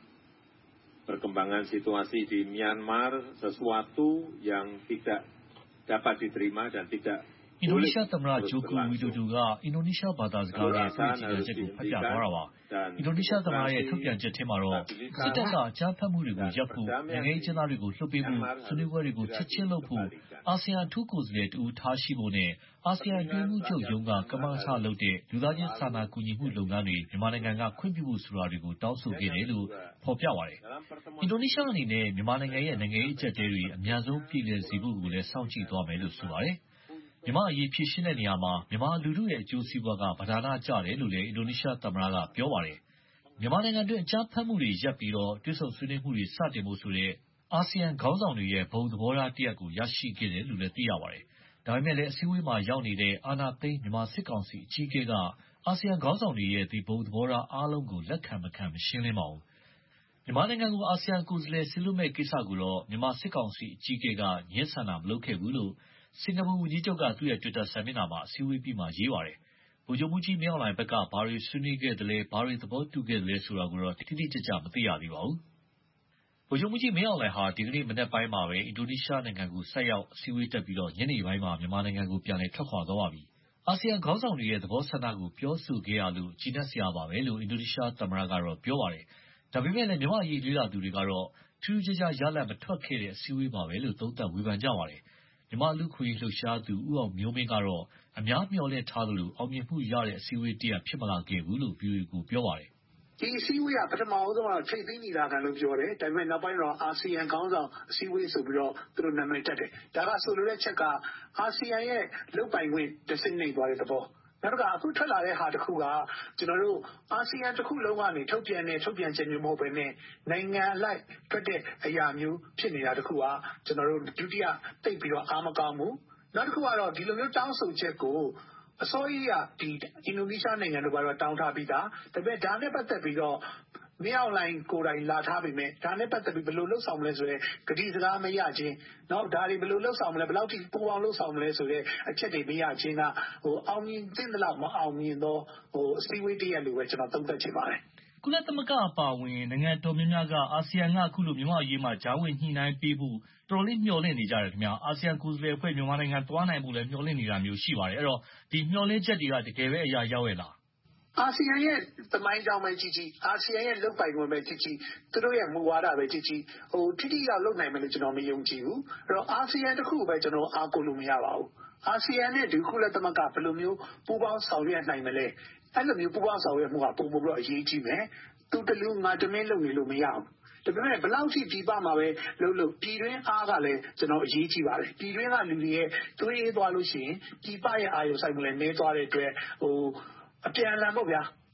perkembangan situasi di Myanmar sesuatu yang tidak dapat diterima dan tidak အင်ဒိုနီးရှားသမ္မတဂျိုကိုဝီဒိုဒိုကအင်ဒိုနီးရှားဘာသာစကားနဲ့သူ့ကြေညာချက်ကိုဖတ်ပြသွားတာပါ။အင်ဒိုနီးရှားသမ္မတရဲ့ထုတ်ပြန်ချက်ထဲမှာတော့စစ်တပ်ကအကြမ်းဖက်မှုတွေကိုရပ်ဖို့နိုင်ငံရေးကျင်းသားတွေကိုလှုပ်ပေးဖို့ဆွေးနွေးပွဲတွေကိုချက်ချင်းလုပ်ဖို့အာဆီယံအထူးကိုယ်စားလှယ်တူထားရှိဖို့နဲ့အာဆီယံအတွင်းမှုချုပ်ရုံးကကမ္ဘာ့ဆလုပ်တဲ့လူသားချင်းစာနာကူညီမှုလုပ်ငန်းတွေမြန်မာနိုင်ငံကခွင့်ပြုဖို့ဆိုတာတွေကိုတောင်းဆိုခဲ့တယ်လို့ဖော်ပြပါတယ်။အင်ဒိုနီးရှားအနေနဲ့မြန်မာနိုင်ငံရဲ့နိုင်ငံရေးအကျပ်အတည်းတွေအများဆုံးပြည်လည်စေဖို့ကိုလည်းစောင့်ကြည့်သွားမယ်လို့ဆိုပါတယ်။မြန်မာအရေးဖြေရှင်းတဲ့နေရာမှာမြန်မာလူထုရဲ့အကျိုးစီးပွားကပဓာနကျတယ်လို့လည်းအင်ဒိုနီးရှားသမ္မတကပြောပါတယ်။မြန်မာနိုင်ငံတွင်းအကြမ်းဖက်မှုတွေရပ်ပြီးတွေ့ဆုံဆွေးနွေးမှုတွေစတင်ဖို့ဆိုတဲ့အာဆီယံခေါင်းဆောင်တွေရဲ့ဘုံသဘောထားတရပ်ကိုရရှိခဲ့တယ်လို့လည်းသိရပါတယ်။ဒါပေမဲ့လည်းအစည်းအဝေးမှာရောက်နေတဲ့အာဏာသိမ်းမြန်မာစစ်ကောင်စီအကြီးအကဲကအာဆီယံခေါင်းဆောင်တွေရဲ့ဒီဘုံသဘောထားအားလုံးကိုလက်ခံမခံမရှင်းလင်းပါဘူး။မြန်မာနိုင်ငံကိုအာဆီယံကိုယ်စားလှယ်ဆီလွတ်မဲ့ကိစ္စကိုတော့မြန်မာစစ်ကောင်စီအကြီးအကဲကညှင်းဆန်တာမလုပ်ခဲ့ဘူးလို့စင်ကာပူဝန်ကြီးချုပ်ကသူ့ရဲ့တွစ်တာစာမျက်နှာမှာအစည်းအဝေးပြီးမှရေးပါတယ်။ဗိုလ်ချုပ်မှူးကြီးမင်းအောင်လှိုင်ဘက်ကဘာတွေဆွေးနွေးခဲ့သလဲဘာတွေသဘောတူခဲ့သလဲဆိုတာကိုတော့တိတိကျကျမသိရသေးပါဘူး။ဗိုလ်ချုပ်မှူးကြီးမင်းအောင်လှိုင်ဟာဒီကနေ့မနက်ပိုင်းမှာပဲအင်ဒိုနီးရှားနိုင်ငံကိုဆိုက်ရောက်အစည်းအဝေးတက်ပြီးညနေပိုင်းမှာမြန်မာနိုင်ငံကိုပြန်လည်ထွက်ခွာသွားပါပြီ။အာဆီယံခေါင်းဆောင်တွေရဲ့သဘောဆန္ဒကိုပြောဆိုခဲ့ရလို့ကျေနပ်စရာပါပဲလို့အင်ဒိုနီးရှားသမ္မတကတော့ပြောပါတယ်။ဒါပေမဲ့လည်းမြန်မာ့အရေးလေ့လာသူတွေကတော့ထူးထူးခြားခြားရလဒ်မထွက်ခဲ့တဲ့အစည်းအဝေးပါပဲလို့သုံးသပ်ဝေဖန်ကြပါတယ်။မြန်မာလူ့ခွင့်ရေးလှုပ်ရှားသူဦးအောင်မျိုးမင်းကတော့အများမျှော်လင့်ထားသလိုအောင်မြင်မှုရတဲ့အစည်းအဝေးတရပ်ဖြစ်မလာခဲ့ဘူးလို့ ဗွီအိုအေကိုပြောပါတယ်။ဒီအစည်းအဝေးကပထမဆုံးတော့ထိပ်သီးညီလာခံလို့ပြောတယ်။ဒါပေမဲ့နောက်ပိုင်းတော့အာဆီယံခေါင်းဆောင်အစည်းအဝေးဆိုပြီးတော့သူတို့နာမည်တက်တယ်။ဒါကဆိုလိုတဲ့ချက်ကအာဆီယံရဲ့လုပ်ပိုင်ခွင့်တဆင့်နှိမ့်သွားတဲ့သဘော။နောက်တစ်ခါအခုထွက်လာတဲ့ဟာတစ်ခုကကျွန်တော်တို့အာဆီယံတစ်ခုလုံးကနေထုတ်ပြန်တဲ့ထုတ်ပြန်ချက်မျိုးမဟုတ်ဘဲနဲ့နိုင်ငံအလိုက်ထွက်တဲ့အရာမျိုးဖြစ်နေတာတစ်ခုကကျွန်တော်တို့ဒုတိယတိတ်ပြီးတော့အားမကောင်းဘူး။နောက်တစ်ခုကတော့ဒီလိုမျိုးတောင်းဆိုချက်ကိုအစိုးရဒီအင်ဒိုနီးရှားနိုင်ငံတို့ကတော့တောင်းထားပြီးသားဒါပေမဲ့ဒါနဲ့ပတ်သက်ပြီးတော့မင်းအောင်လှိုင်ကိုယ်တိုင်လာထားပေမဲ့ဒါနဲ့ပတ်သက်ပြီးဘယ်လိုလှုပ်ဆောင်မလဲဆိုရဲဂတိစကားမရခြင်းနောက်ဒါတွေဘယ်လိုလှုပ်ဆောင်မလဲဘယ်လောက်ထိပူအောင်လှုပ်ဆောင်မလဲဆိုရဲအချက်တွေမရခြင်းကဟိုအောင်မြင်တဲ့လောက်မအောင်မြင်တော့ဟိုအစည်းအဝေးတရက်လို့ပဲကျွန်တော်သုံးသပ်ချင်ပါတယ်ကုလသမဂ္ဂအပါအဝင်နိုင်ငံတော်များများကအာဆီယံကအခုလိုမြန်မာအရေးမှာဂျာဝင်ညှိနှိုင်းပေးဖို့တော်လေးမျှော်လင့်နေကြတယ်ခင်ဗျာအာဆီယံကိုယ်စားလှယ်အဖွဲ့မြန်မာနိုင်ငံသွားနိုင်ဖို့လည်းမျှော်လင့်နေတာမျိုးရှိပါတယ်အဲ့တော့ဒီမျှော်လင့်ချက်တွေကတကယ်ပဲအရာရောက်ရဲ့လားအာဆီယံရဲ့သမိုင်းကြောင်းပဲကြည့်ကြည့်အာဆီယံရဲ့လုပ်ပိုင်ခွင့်ပဲကြည့်ကြည့်သူတို့ရဲ့မူဝါဒပဲကြည့်ကြည့်ဟိုထိထိရောက်လုပ်နိုင်မယ်လို့ကျွန်တော်မယုံကြည်ဘူးအဲ့တော့အာဆီယံတစ်ခုပဲကျွန်တော်အားကိုးလို့မရပါဘူးအာဆီယံနဲ့ဒီခုလက်သမဂ္ဂဘယ်လိုမျိုးပူးပေါင်းဆောင်ရွက်နိုင်မလဲအဲ့လိုမျိုးပူးပေါင်းဆောင်ရွက်မှုကပုံပုံပြီးတော့အရေးကြီးမယ်သူတလူငါတမင်းလုပ်နေလို့မရဘူးဒါပေမဲ့ဘယ်လောက်ထိဒီပမှာပဲလှုပ်လို့ပြည်တွင်းအားကလည်းကျွန်တော်အရေးကြီးပါတယ်ပြည်တွင်းကလူတွေရဲ့သွေးအေးသွားလို့ရှိရင်ပြည်ပရဲ့အာရုံစိုက်မှုလည်းနည်းသွားတဲ့အတွက်ဟိုအပြန်အလှန်ပေါ့ဗျာ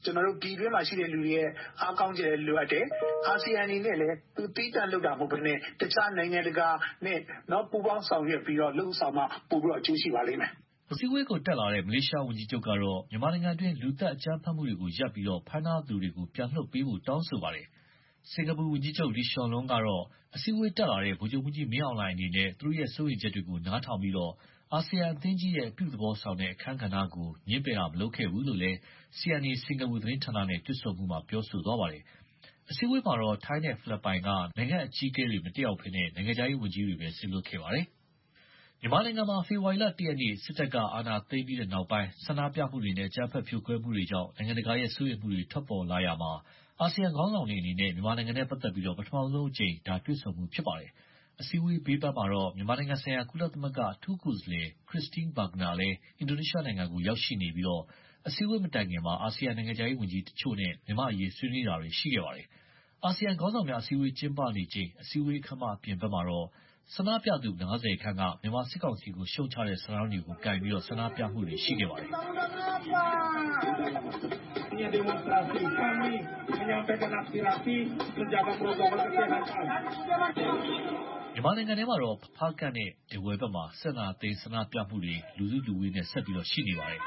ကျွန်တော်တို့ပြည်တွင်းမှာရှိတဲ့လူတွေရဲ့အားကောင်းချက်လိုအပ်တယ်အာဆီယံအနေနဲ့လည်းသူတီးတန့်လုပ်တာမဟုတ်ဘဲနဲ့တခြားနိုင်ငံတကာနဲ့နော်ပူးပေါင်းဆောင်ရွက်ပြီးတော့လှုပ်ဆောင်မှပို့ပြီးတော့အကျိုးရှိပါလိမ့်မယ်အစည်းအဝေးကိုတက်လာတဲ့မလေးရှားဝန်ကြီးချုပ်ကတော့မြန်မာနိုင်ငံတွင်းလူသက်အကြမ်းဖက်မှုတွေကိုရပ်ပြီးတော့ဖမ်းထားသူတွေကိုပြန်လွှတ်ပေးဖို့တောင်းဆိုပါတယ်။စင်ကာပူဝန်ကြီးချုပ်လီရှော်လွန်းကတော့အစည်းအဝေးတက်လာတဲ့ဗိုလ်ချုပ်မှုကြီးမင်းအောင်လှိုင်အနေနဲ့သူတို့ရဲ့စိုးရိမ်ချက်တွေကိုနားထောင်ပြီးတော့အာဆီယံအသင်းကြီးရဲ့အပြုသဘောဆောင်တဲ့အခမ်းကဏ္ဍကိုညှင်းပယ်တာမလုပ်ခဲ့ဘူးလို့လည်း စီ အန် အေ စင်ကာပူသတင်းဌာနနဲ့တွေ့ဆုံမှုမှာပြောဆိုသွားပါတယ်။အစည်းအဝေးမှာတော့ထိုင်းနဲ့ဖိလစ်ပိုင်ကနိုင်ငံအကြီးအကဲတွေမတက်ရောက်ဘဲနဲ့နိုင်ငံခြားရေးဝန်ကြီးတွေပဲဆက်လုပ်ခဲ့ပါတယ်။မြန်မာနိုင်ငံမှာဖေဖော်ဝါရီလတရက်နေ့စစ်တပ်ကအာဏာသိမ်းပြီးတဲ့နောက်ပိုင်းဆန္ဒပြမှုတွေနဲ့အကြမ်းဖက်ဖြိုခွဲမှုတွေကြောင့်နိုင်ငံတကာရဲ့စိုးရိမ်မှုတွေထွက်ပေါ်လာရာမှာအာဆီယံခေါင်းဆောင်တွေအနေနဲ့မြန်မာနိုင်ငံနဲ့ပတ်သက်ပြီးတော့ပထမဆုံးအကြိမ်ဒါတွေ့ဆုံမှုဖြစ်ပါတယ်။အစည်းအဝေးဘေးပန်းမှာတော့မြန်မာနိုင်ငံဆိုင်ရာကုလသမဂ္ဂအထူးကိုယ်စားလှယ်ခရစ်စတင်းဘာဂနာလည်းအင်ဒိုနီးရှားနိုင်ငံကိုရောက်ရှိနေပြီးတော့အစည်းအဝေးမတိုင်ခင်မှာအာဆီယံနိုင်ငံခြားရေးဝန်ကြီးတချို့နဲ့မြန်မာအရေးဆွေးနွေးတာတွေရှိခဲ့ပါတယ်။အာဆီယံခေါင်းဆောင်များအစည်းအဝေးကျင်းပနေချိန်အစည်းအဝေးအခမ်းအပြင်ဘက်မှာတော့ဆန္ဒပြသူ၅၀ခန့်ကမြန်မာစစ်ကောင်စီကိုရှုံချတဲ့ဆန္ဒတွေကိုကိုင်ပြီးတော့ဆန္ဒပြမှုတွေရှိခဲ့ပါတယ်မြန်မာနိုင်ငံထဲမှာတော့ဖားကန့်နဲ့ဒဝယ်ဘက်မှာဆက်နာသိန်းဆန္ဒပြမှုတွေလူစုလူဝေးနဲ့ဆက်ပြီးတော့ရှိနေပါတယ်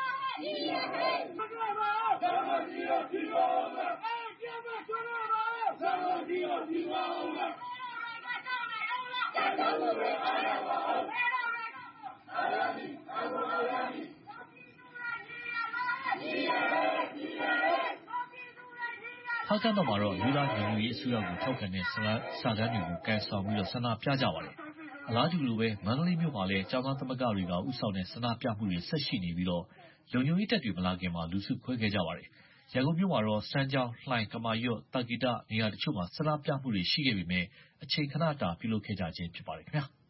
ဖားကန့်ဘက်မှာတော့လူသားညီညွတ်ရေးအစိုးရကိုထောက်ခံတဲ့စာတမ်းတွေကိုကန်ဆောင်ပြီးတော့ဆန္ဒပြကြပါတယ်။အလားတူလိုပဲမန္တလေးမြို့မှာလည်းကျောင်းသားသမဂ္ဂတွေကဥဆောင်တဲ့ဆန္ဒပြမှုတွေဆက်ရှိနေပြီးတော့လုံခြုံရေးတပ်တွေမလာခင်မှာလူစုခွဲခဲ့ကြပါတယ်။ရန်ကုန်မြို့မှာတော့စမ်းချောင်းလှိုင်ကမာရွတ်တာဂီတနေရာတချို့မှာဆန္ဒပြမှုတွေရှိခဲ့ပေမဲ့အချိန်ခဏတာပြုလုပ်ခဲ့ကြခြင်းဖြစ်ပါတယ်ခင်ဗျာ။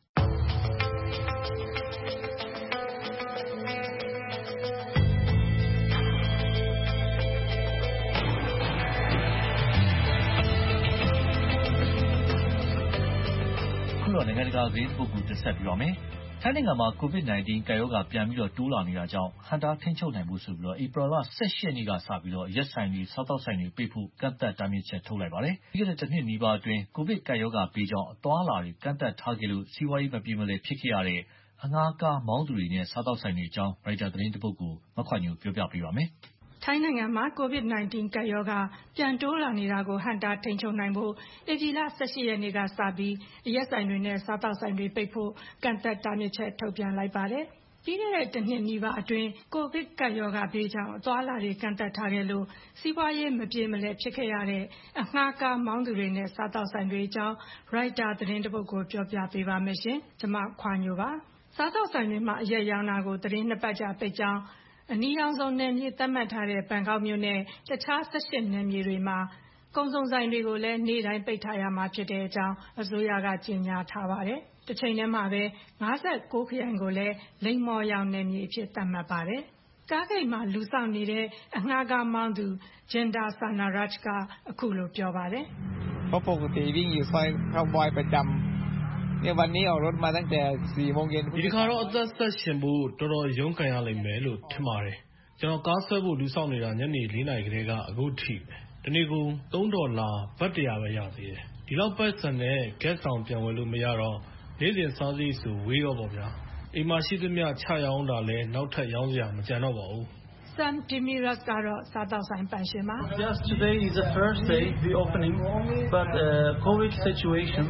နိုင်ငံတကာသတင်းပုဂ္ဂိုလ်တက်ဆက်ပြီးတော့မယ်။ထိုင်းနိုင်ငံမှာကိုဗစ် ၁၉ ကပ်ရောဂါပြန်ပြီးတော့တိုးလာနေတာကြောင့်ဟန်တာထိန်းချုပ်နိုင်ဖို့ဆိုပြီးတော့ဧပြီလ၁၈ရက်နေ့ကစပြီးတော့ရက်ဆိုင်တွေစားတောက်ဆိုင်တွေပိတ်ဖို့ကန့်သတ်တားမြစ်ချက်ထုတ်လိုက်ပါတယ်။ပြီးခဲ့တဲ့တစ်နှစ်နီးပါးအတွင်းကိုဗစ်ကပ်ရောဂါဘေးကြောင့်အသွားအလာတွေကန့်သတ်ထားခဲ့လို့စီးပွားရေးမပြေမလည်ဖြစ်ခဲ့ရတဲ့အငှားကားမောင်းသူတွေနဲ့စားတောက်ဆိုင်တွေအကြောင်းရိုက်တာသတင်းတစ်ပုဒ်ကိုမခွာညိုပြောပြပေးပါမယ်။ထိုင်းနိုင်ငံမှာကိုဗစ် ၁၉ ကပ်ရောဂါပြန်တိုးလာနေတာကိုဟန့်တားထိန်းချုပ်နိုင်ဖို့ဧပြီလ၁၈ရက်နေ့ကစပြီးအရက်ဆိုင်တွေနဲ့စားသောက်ဆိုင်တွေပိတ်ဖို့ကန့်သတ်တားမြစ်ချက်ထုတ်ပြန်လိုက်ပါတယ်။ပြီးခဲ့တဲ့တစ်နှစ်နီးပါးအတွင်းကိုဗစ်ကပ်ရောဂါဘေးကြောင့်အသွားအလာတွေကန့်သတ်ထားခဲ့လို့စီးပွားရေးမပြေမလည်ဖြစ်ခဲ့ရတဲ့အငှားကားမောင်းသူတွေနဲ့စားသောက်ဆိုင်တွေအကြောင်းရိုက်တာသတင်းတစ်ပုဒ်ကိုပြောပြပေးပါမယ်ရှင်။ကျွန်မခွာညိုပါ။စားသောက်ဆိုင်တွေမှာအရက်ရောင်းတာကိုသတင်းနှစ်ပတ်ကြာပိတ်ကြောင်းအနီရောင်ဆုံးနယ်မြေသတ်မှတ်ထားတဲ့ဘန်ကောက်မြို့နဲ့တခြား၁၈နယ်မြေတွေမှာကုန်စုံဆိုင်တွေကိုလည်းနေ့တိုင်းပိတ်ထားရမှာဖြစ်တဲ့အကြောင်းအစိုးရကကြေညာထားပါတယ်။တစ်ချိန်တည်းမှာပဲ၅၉ခရိုင်ကိုလည်းလိမ္မော်ရောင်နယ်မြေအဖြစ်သတ်မှတ်ပါတယ်။ကားဂိတ်မှာလူဆောင်နေတဲ့အငှားကားမောင်းသူဂျင်ဒါဆာနာရတ်ကအခုလိုပြောပါတယ်။เพราะปกติวิ่งอยู่ซอยคาวบอยประจำเนี่ยวันนี้ออกรถมาตั้งแต่สี่โมงเย็นဒီခါတော့အသက်ဆက်ရှင်ဖို့တော်တော်ရုန်းကန်ရလိမ့်မယ်လို့ထင်ပါတယ်ကျွန်တော်ကားဆွဲဖို့လူဆောင်နေတာညနေ၄နာရီခန့်ကအခုထိပဲဒီနေ့ကိုသုံးဒေါ်လာဘတ်တရာပဲရသေးတယ်ဒီလောက်ပတ်စံနဲ့ဂက်ဆောင်ပြန်ဝယ်လို့မရတော့နေ့စဉ်စားစရိတ်ဆိုဝေးရောပေါ့ဗျာအိမ်မှာရှိသမျှချရောင်းတာလဲနောက်ထပ်ရောင်းစရာမကြံတော့ပါဘူး Sam Dimiras ကတော့စားတောက်ဆိုင်ပန်ရှင်ပါ Just today is the first day reopening but uh, COVID situation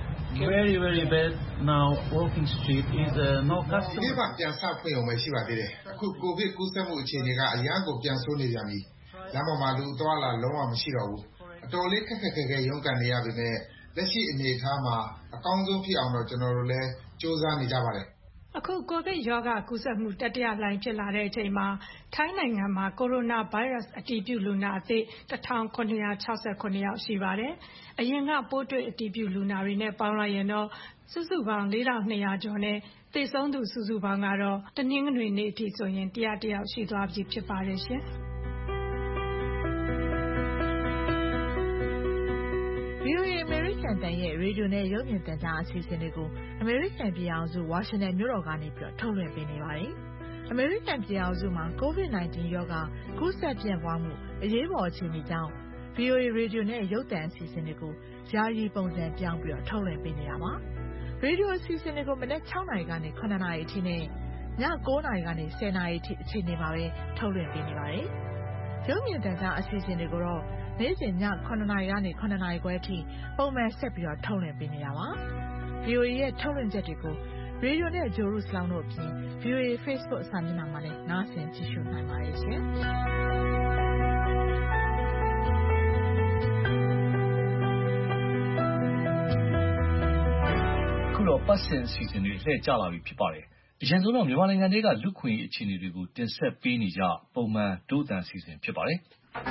very very bad now walking street is uh, no customer ဒီကပြန်ဆောက်ဖွင့်အောင်ပဲရှိပါသေးတယ်အခုကိုဗစ်ကူးစက်မှုအခြေအနေကအများကိုပြန်ဆိုးနေကြပြီလမ်းပေါ်မှာလူသွားလာလုံးဝမရှိတော့ဘူးအတော်လေးခက်ခက်ခဲခဲရုန်းကန်နေရပေမဲ့လက်ရှိအနေအထားမှာအကောင်းဆုံးဖြစ်အောင်တော့ကျွန်တော်တို့လည်းစူးစမ်းနေကြပါတယ်အခုကိုဗစ်ရောဂါကူးစက်မှုတတိယလှိုင်းဖြစ်လာတဲ့အချိန်မှာထိုင်းနိုင်ငံမှာကိုရိုနာဗိုင်းရပ်စ်အတည်ပြုလူနာအသစ်တစ်ထောင်ခုနှစ်ရာ၆ဆခုနှစ်ယောက်ရှိပါတယ်။အရင်ကပိုးတွေ့အတည်ပြုလူနာတွေနဲ့ပေါင်းလိုက်ရင်တော့စုစုပေါင်းလေးထောင်နှစ်ရာကျော်နဲ့သေဆုံးသူစုစုပေါင်းကတော့တနင်္ဂနွေနေ့အထိဆိုရင်တစ်ရာတစ်ယောက်ရှိသွားပြီဖြစ်ပါတယ်ရှင်။ဗီအိုအေ American တန်ရဲ့ရေဒီယိုနဲ့ရုပ်မြင်သံကြားအစီအစဉ်တွေကို American ပြည်အောင်စု Washington မြို့တော်ကနေပြီးတော့ထုတ်လွှင့်ပေးနေပါတယ်။အမေရိကန်ပြည်ထောင်စုမှာ ကိုဗစ် ၁၉ ရောဂါကူးစက်ပြန့်ပွားမှုအရေးပေါ်အခြေအနေကြောင့် ဗွီအိုအေ ရေဒီယိုနဲ့ရုပ်သံအစီအစဉ်တွေကိုယာယီပုံစံပြောင်းပြီးထုတ်လွှင့်ပေးနေတာပါ။ ရေဒီယိုအစီအစဉ်တွေကိုမနက် ၆ နာရီကနေ ၇ နာရီအထိနဲ့ ည ၉ နာရီကနေ ၁၀ နာရီအထိအချိန်တွေမှာပဲထုတ်လွှင့်ပေးနေပါတယ်။ ရုပ်မြင်သံကြားအစီအစဉ်တွေကိုတော့နေ့စဉ်ည ၇ နာရီကနေ ၇ နာရီခွဲအထိပုံမှန်ဆက်ပြီးထုတ်လွှင့်ပေးနေတာပါ။ ဗွီအိုအေရဲ့ထုတ်လွှင့်ချက်တွေကိုရေဒီယိုနဲ့ဂျိုရုစလောင်းတို့အပြင် ဗွီအိုအေ Facebook စာမျက်နှာမှာလည်းနားဆင်ကြည့်ရှုနိုင်ပါတယ်ရှင်။ခုတော့ပတ်စဉ်အစီအစဉ်တွေလှည့်ကျလာပြီဖြစ်ပါတယ်။အရင်ဆုံးတော့မြန်မာနိုင်ငံတွေကလူခွင့်ရေးအခြေအနေတွေကိုတင်ဆက်ပေးနေကြပုံမှန်ဒို့တန်အစီအစဉ်ဖြစ်ပါတယ်။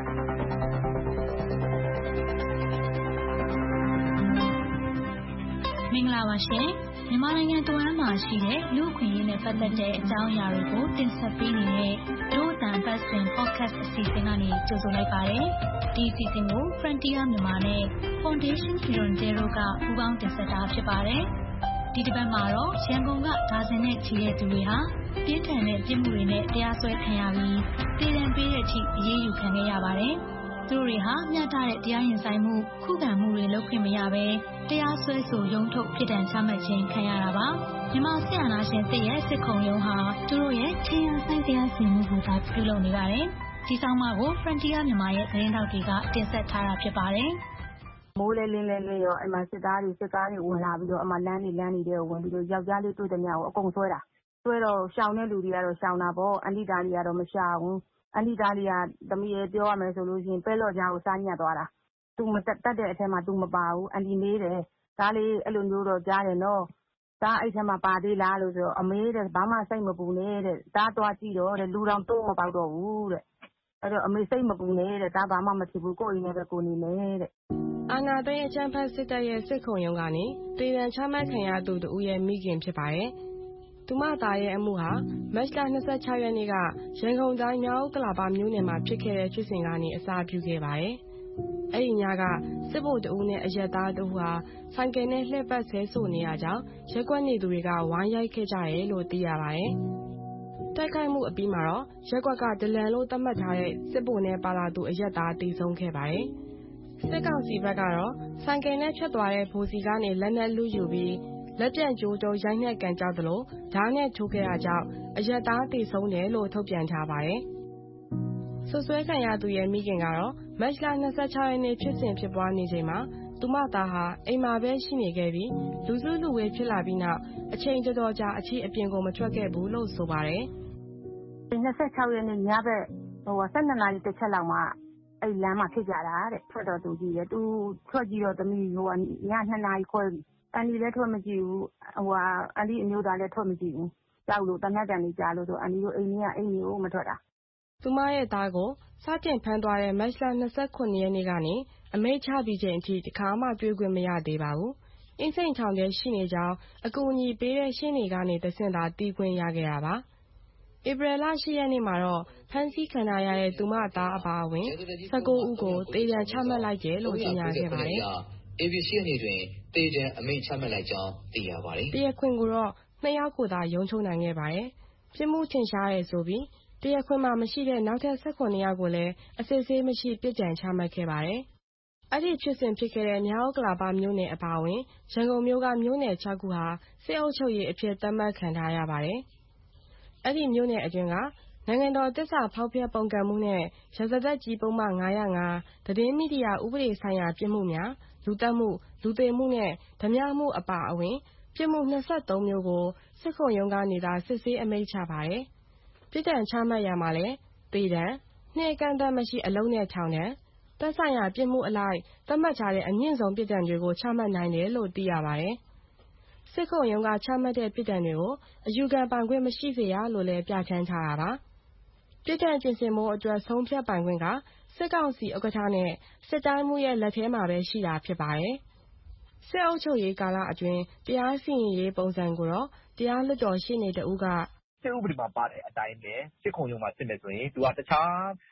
မင်္ဂလာပါရှင်။မြန်မာနိုင်ငံတဝန်းမှာရှိတဲ့လူ့အခွင့်အရေးနဲ့ပတ်သက်တဲ့အကြောင်းအရာတွေကိုတင်ဆက်ပေးနေတဲ့ဒို့တန်ပတ်စဉ် podcast အစီအစဉ်ကနေကြိုဆိုလိုက်ပါတယ်။ဒီအစီအစဉ်ကို Frontier မြန်မာနဲ့ Foundation Hirondelle ကပူးပေါင်းတင်ဆက်တာဖြစ်ပါတယ်။ဒီတစ်ပတ်မှာတော့ရန်ကုန်ကဒါဇင်နဲ့ချီတဲ့သူတွေဟာပြင်းထန်တဲ့ပြစ်မှုတွေနဲ့တရားစွဲခံရပြီးတည်တံပေးတဲ့အထိအရေးယူခံခဲ့ရပါတယ်။သူတို့တွေဟာမျှတတဲ့တရားရင်ဆိုင်မှုခုခံမှုတွေလုပ်ခွင့်မရဘဲတရားစွဲဆိုရုံးထုတ်ဖြစ်တန်ချမှတ်ခြင်းခံရတာပါမြန်မာစစ်အာဏာရှင်စစ်ရဲ့စစ်ခုံရုံးဟာသူတို့ရဲ့ထင်ရဆိုင်တရားစီရင်မှုကိုသာပြုလုပ်နေပါတယ်ဒီဆောင်မကို Frontier မြန်မာရဲ့သတင်းထောက်တွေကတင်ဆက်ထားတာဖြစ်ပါတယ်မိုးလဲလင်းလဲလင်းရောအမှစစ်သားတွေစစ်ကားတွေဝင်လာပြီးတော့အမှလမ်းတွေလမ်းတွေတဲ့ဝင်ပြီးတော့ယောက်ျားလေးတွေ့တဲ့ညကိုအကုန်ဆွဲတာဆွဲတော့ရှောင်းတဲ့လူတွေကတော့ရှောင်းတာပေါ့အန်တီသားတွေကတော့မရှောင်ဘူးအန်တီသားတွေကသမီးရဲ့ပြောရမယ်ဆိုလို့ရှိရင်ပဲလော့ကြားကိုစားညက်သွားတာသူမတက်တဲ့အထက်မှာသူမပါဘူးအန်တီမေးတယ်ဒါလေးအဲ့လိုမျိုးတော့ကြားတယ်နော်ဒါအဲ့ထက်မှာပါသေးလားလို့ဆိုတော့အမေတဲ့ဘာမှစိတ်မပူနဲ့တဲ့ဒါသွားကြည့်တော့တဲ့လူတော်တော့မပေါက်တော့ဘူးတဲ့အဲ့တော့အမေစိတ်မပူနဲ့တဲ့ဒါဘာမှမဖြစ်ဘူးကိုယ့်အိမ်နဲ့ပဲကိုနေမယ်တဲ့အာနာသိန်းအချမ်းဖတ်စစ်တပ်ရဲ့စစ်ခုံရုံးကနေတည်တံချမှတ်ခံရသူတူရဲ့မိခင်ဖြစ်ပါတယ်သူမသားရဲ့အမှုဟာမတ်လ၂၆ရက်နေ့ကရန်ကုန်တိုင်းမြောက်ဥက္ကလာပမြို့နယ်မှာဖြစ်ခဲ့တဲ့ဖြစ်စဉ်ကနေအစပြုခဲ့ပါတယ်။အဲ့ဒီညကစစ်ဗိုလ်တဦးနဲ့အရက်သားတို့ဟာဆိုင်ကယ်နဲ့လှည့်ပတ်ဆဲဆိုနေရကြောင်းရက်ကွက်နေသူတွေကဝိုင်းရိုက်ခဲ့ကြတယ်လို့သိရပါတယ်။တိုက်ခိုက်မှုအပြီးမှာတော့ရက်ကွက်ကဒလန်လို့သတ်မှတ်ထားတဲ့စစ်ဗိုလ်နဲ့ပါလာသူအရက်သားတေဆုံးခဲ့ပါတယ်။စစ်ကောင်စီဘက်ကတော့ဆိုင်ကယ်နဲ့ဖြတ်သွားတဲ့ဗိုလ်စီကနေလက်နက်လူယူပြီးလက်ပြန်ကြိုးတုံးရိုက်နှက်ကန်ကြောက်သလိုဓာတ်နဲ့ထိုးခဲ့ရကြောင်းအရက်သားတေဆုံးတယ်လို့ထုတ်ပြန်ထားပါတယ်။ဆွဆွဲခံရသူရဲ့မိခင်ကတော့မတ်လ၂၆ရက်နေ့ဖြစ်စဉ်ဖြစ်ပွားနေချိန်မှာသူမသားဟာအိမ်မှာပဲရှိနေခဲ့ပြီးလူစုလူဝေးဖြစ်လာပြီးနောက်အချိန်တော်တော်ကြာအချီအပြင်ကိုမထွက်ခဲ့ဘူးလို့ဆိုပါတယ်။၂၆ရက်နေ့ညဘက်ဟို၁၂နာရီတစ်ချက်လောက်မှအဲ့လမ်းမှာဖြစ်ကြတာတဲ့ထွက်တော့သူကြည့်ရသူထွက်ကြည့်တော့သမီးဟိုကည၂နာရီခွဲပြီအန်ဒီလည်းထွက်မကြည့်ဘူးဟိုဟာအန်ဒီအမျိုးသားလည်းထွက်မကြည့်ဘူးကြောက်လို့တနက်တန်ကြီးကြားလို့ဆိုအန်ဒီတို့အိမ်ကြီးကအိမ်ကြီးကိုမထွက်တာသူမရဲ့သားကိုစတင်ဖမ်းသွားတဲ့မတ်လ၂၉ရက်နေ့ကနေအမိန့်ချပြီးချိန်အထိတခါမှတွေ့ခွင့်မရသေးပါဘူးအင်းစိန်ထောင်ထဲရှိနေကြောင်းအကူအညီပေးတဲ့ရှင်းနေကနေတဆင့်သာတီးခွင့်ရခဲ့တာပါဧပြီလ၈ရက်နေ့မှာတော့ဖမ်းဆီးခံရတဲ့သူမသားအပါအဝင်၁၉ဦးကိုတေတံချမှတ်လိုက်တယ်လို့ကြေညာခဲ့ပါတယ်ဧပြီ၈ရက်နေ့တွင်တေတံအမိန့်ချမှတ်လိုက်ကြောင်းသိရပါတယ်တရားခွင်ကိုတော့နှစ်ယောက်ကိုသာရုံးထုတ်နိုင်ခဲ့ပါတယ်ပြစ်မှုထင်ရှားရဲဆိုပြီးတရားခွင်မှာမရှိတဲ့နောက်ထပ်၁၇ယောက်ကိုလည်းအစစ်ဆေးမရှိပြစ်ဒဏ်ချမှတ်ခဲ့ပါတယ်အဲ့ဒီဖြစ်စဉ်ဖြစ်ခဲ့တဲ့မြောက်ဥက္ကလာပမြို့နယ်အပါအဝင်ရန်ကုန်မြို့ကမြို့နယ်၆ခုဟာစစ်အုပ်ချုပ်ရေးအဖြစ်သတ်မှတ်ခံထားရပါတယ်အဲ့ဒီမြို့နယ်အတွင်းကနိုင်ငံတော်သစ္စာဖောက်ဖျက်ပုန်ကန်မှုနဲ့ရာဇသက်ကြီးပုံမှန်၅၀၅သတင်းမီဒီယာဥပဒေဆိုင်ရာပြစ်မှုများလူသတ်မှုလူသေမှုနဲ့ဓမြမှုအပါအဝင်ပြစ်မှု၂၃မျိုးကိုစစ်ခုံရုံးကနေသာစစ်ဆေးအမိန့်ချပါတယ်ပြစ်ဒဏ်ချမှတ်ရမှာလဲသေဒဏ်နှစ်ကန့်သတ်မရှိအလုံးနဲ့ထောင်ဒဏ်သက်ဆိုင်ရာပြစ်မှုအလိုက်သတ်မှတ်ထားတဲ့အမြင့်ဆုံးပြစ်ဒဏ်တွေကိုချမှတ်နိုင်တယ်လို့သိရပါတယ်စစ်ခုံရုံးကချမှတ်တဲ့ပြစ်ဒဏ်တွေကိုအယူခံပိုင်ခွင့်မရှိစေရလို့လည်းပြဋ္ဌာန်းထားတာပါပြစ်ဒဏ်ပြင်ဆင်ဖို့အတွက်ဆုံးဖြတ်ပိုင်ခွင့်ကစစ်ကောင်စီဥက္ကဋ္ဌနဲ့စစ်တိုင်းမှုရဲ့လက်ထဲမှာပဲရှိတာဖြစ်ပါတယ်စစ်အုပ်ချုပ်ရေးကာလအတွင်းတရားစီရင်ရေးပုံစံကိုတော့တရားလွှတ်တော်ရှေ့နေတဦးကစစ်ဥပဒေမှာပါတဲ့အတိုင်းပဲစစ်ခုံရုံးမှာစစ်မယ်ဆိုရင်သူကတခြား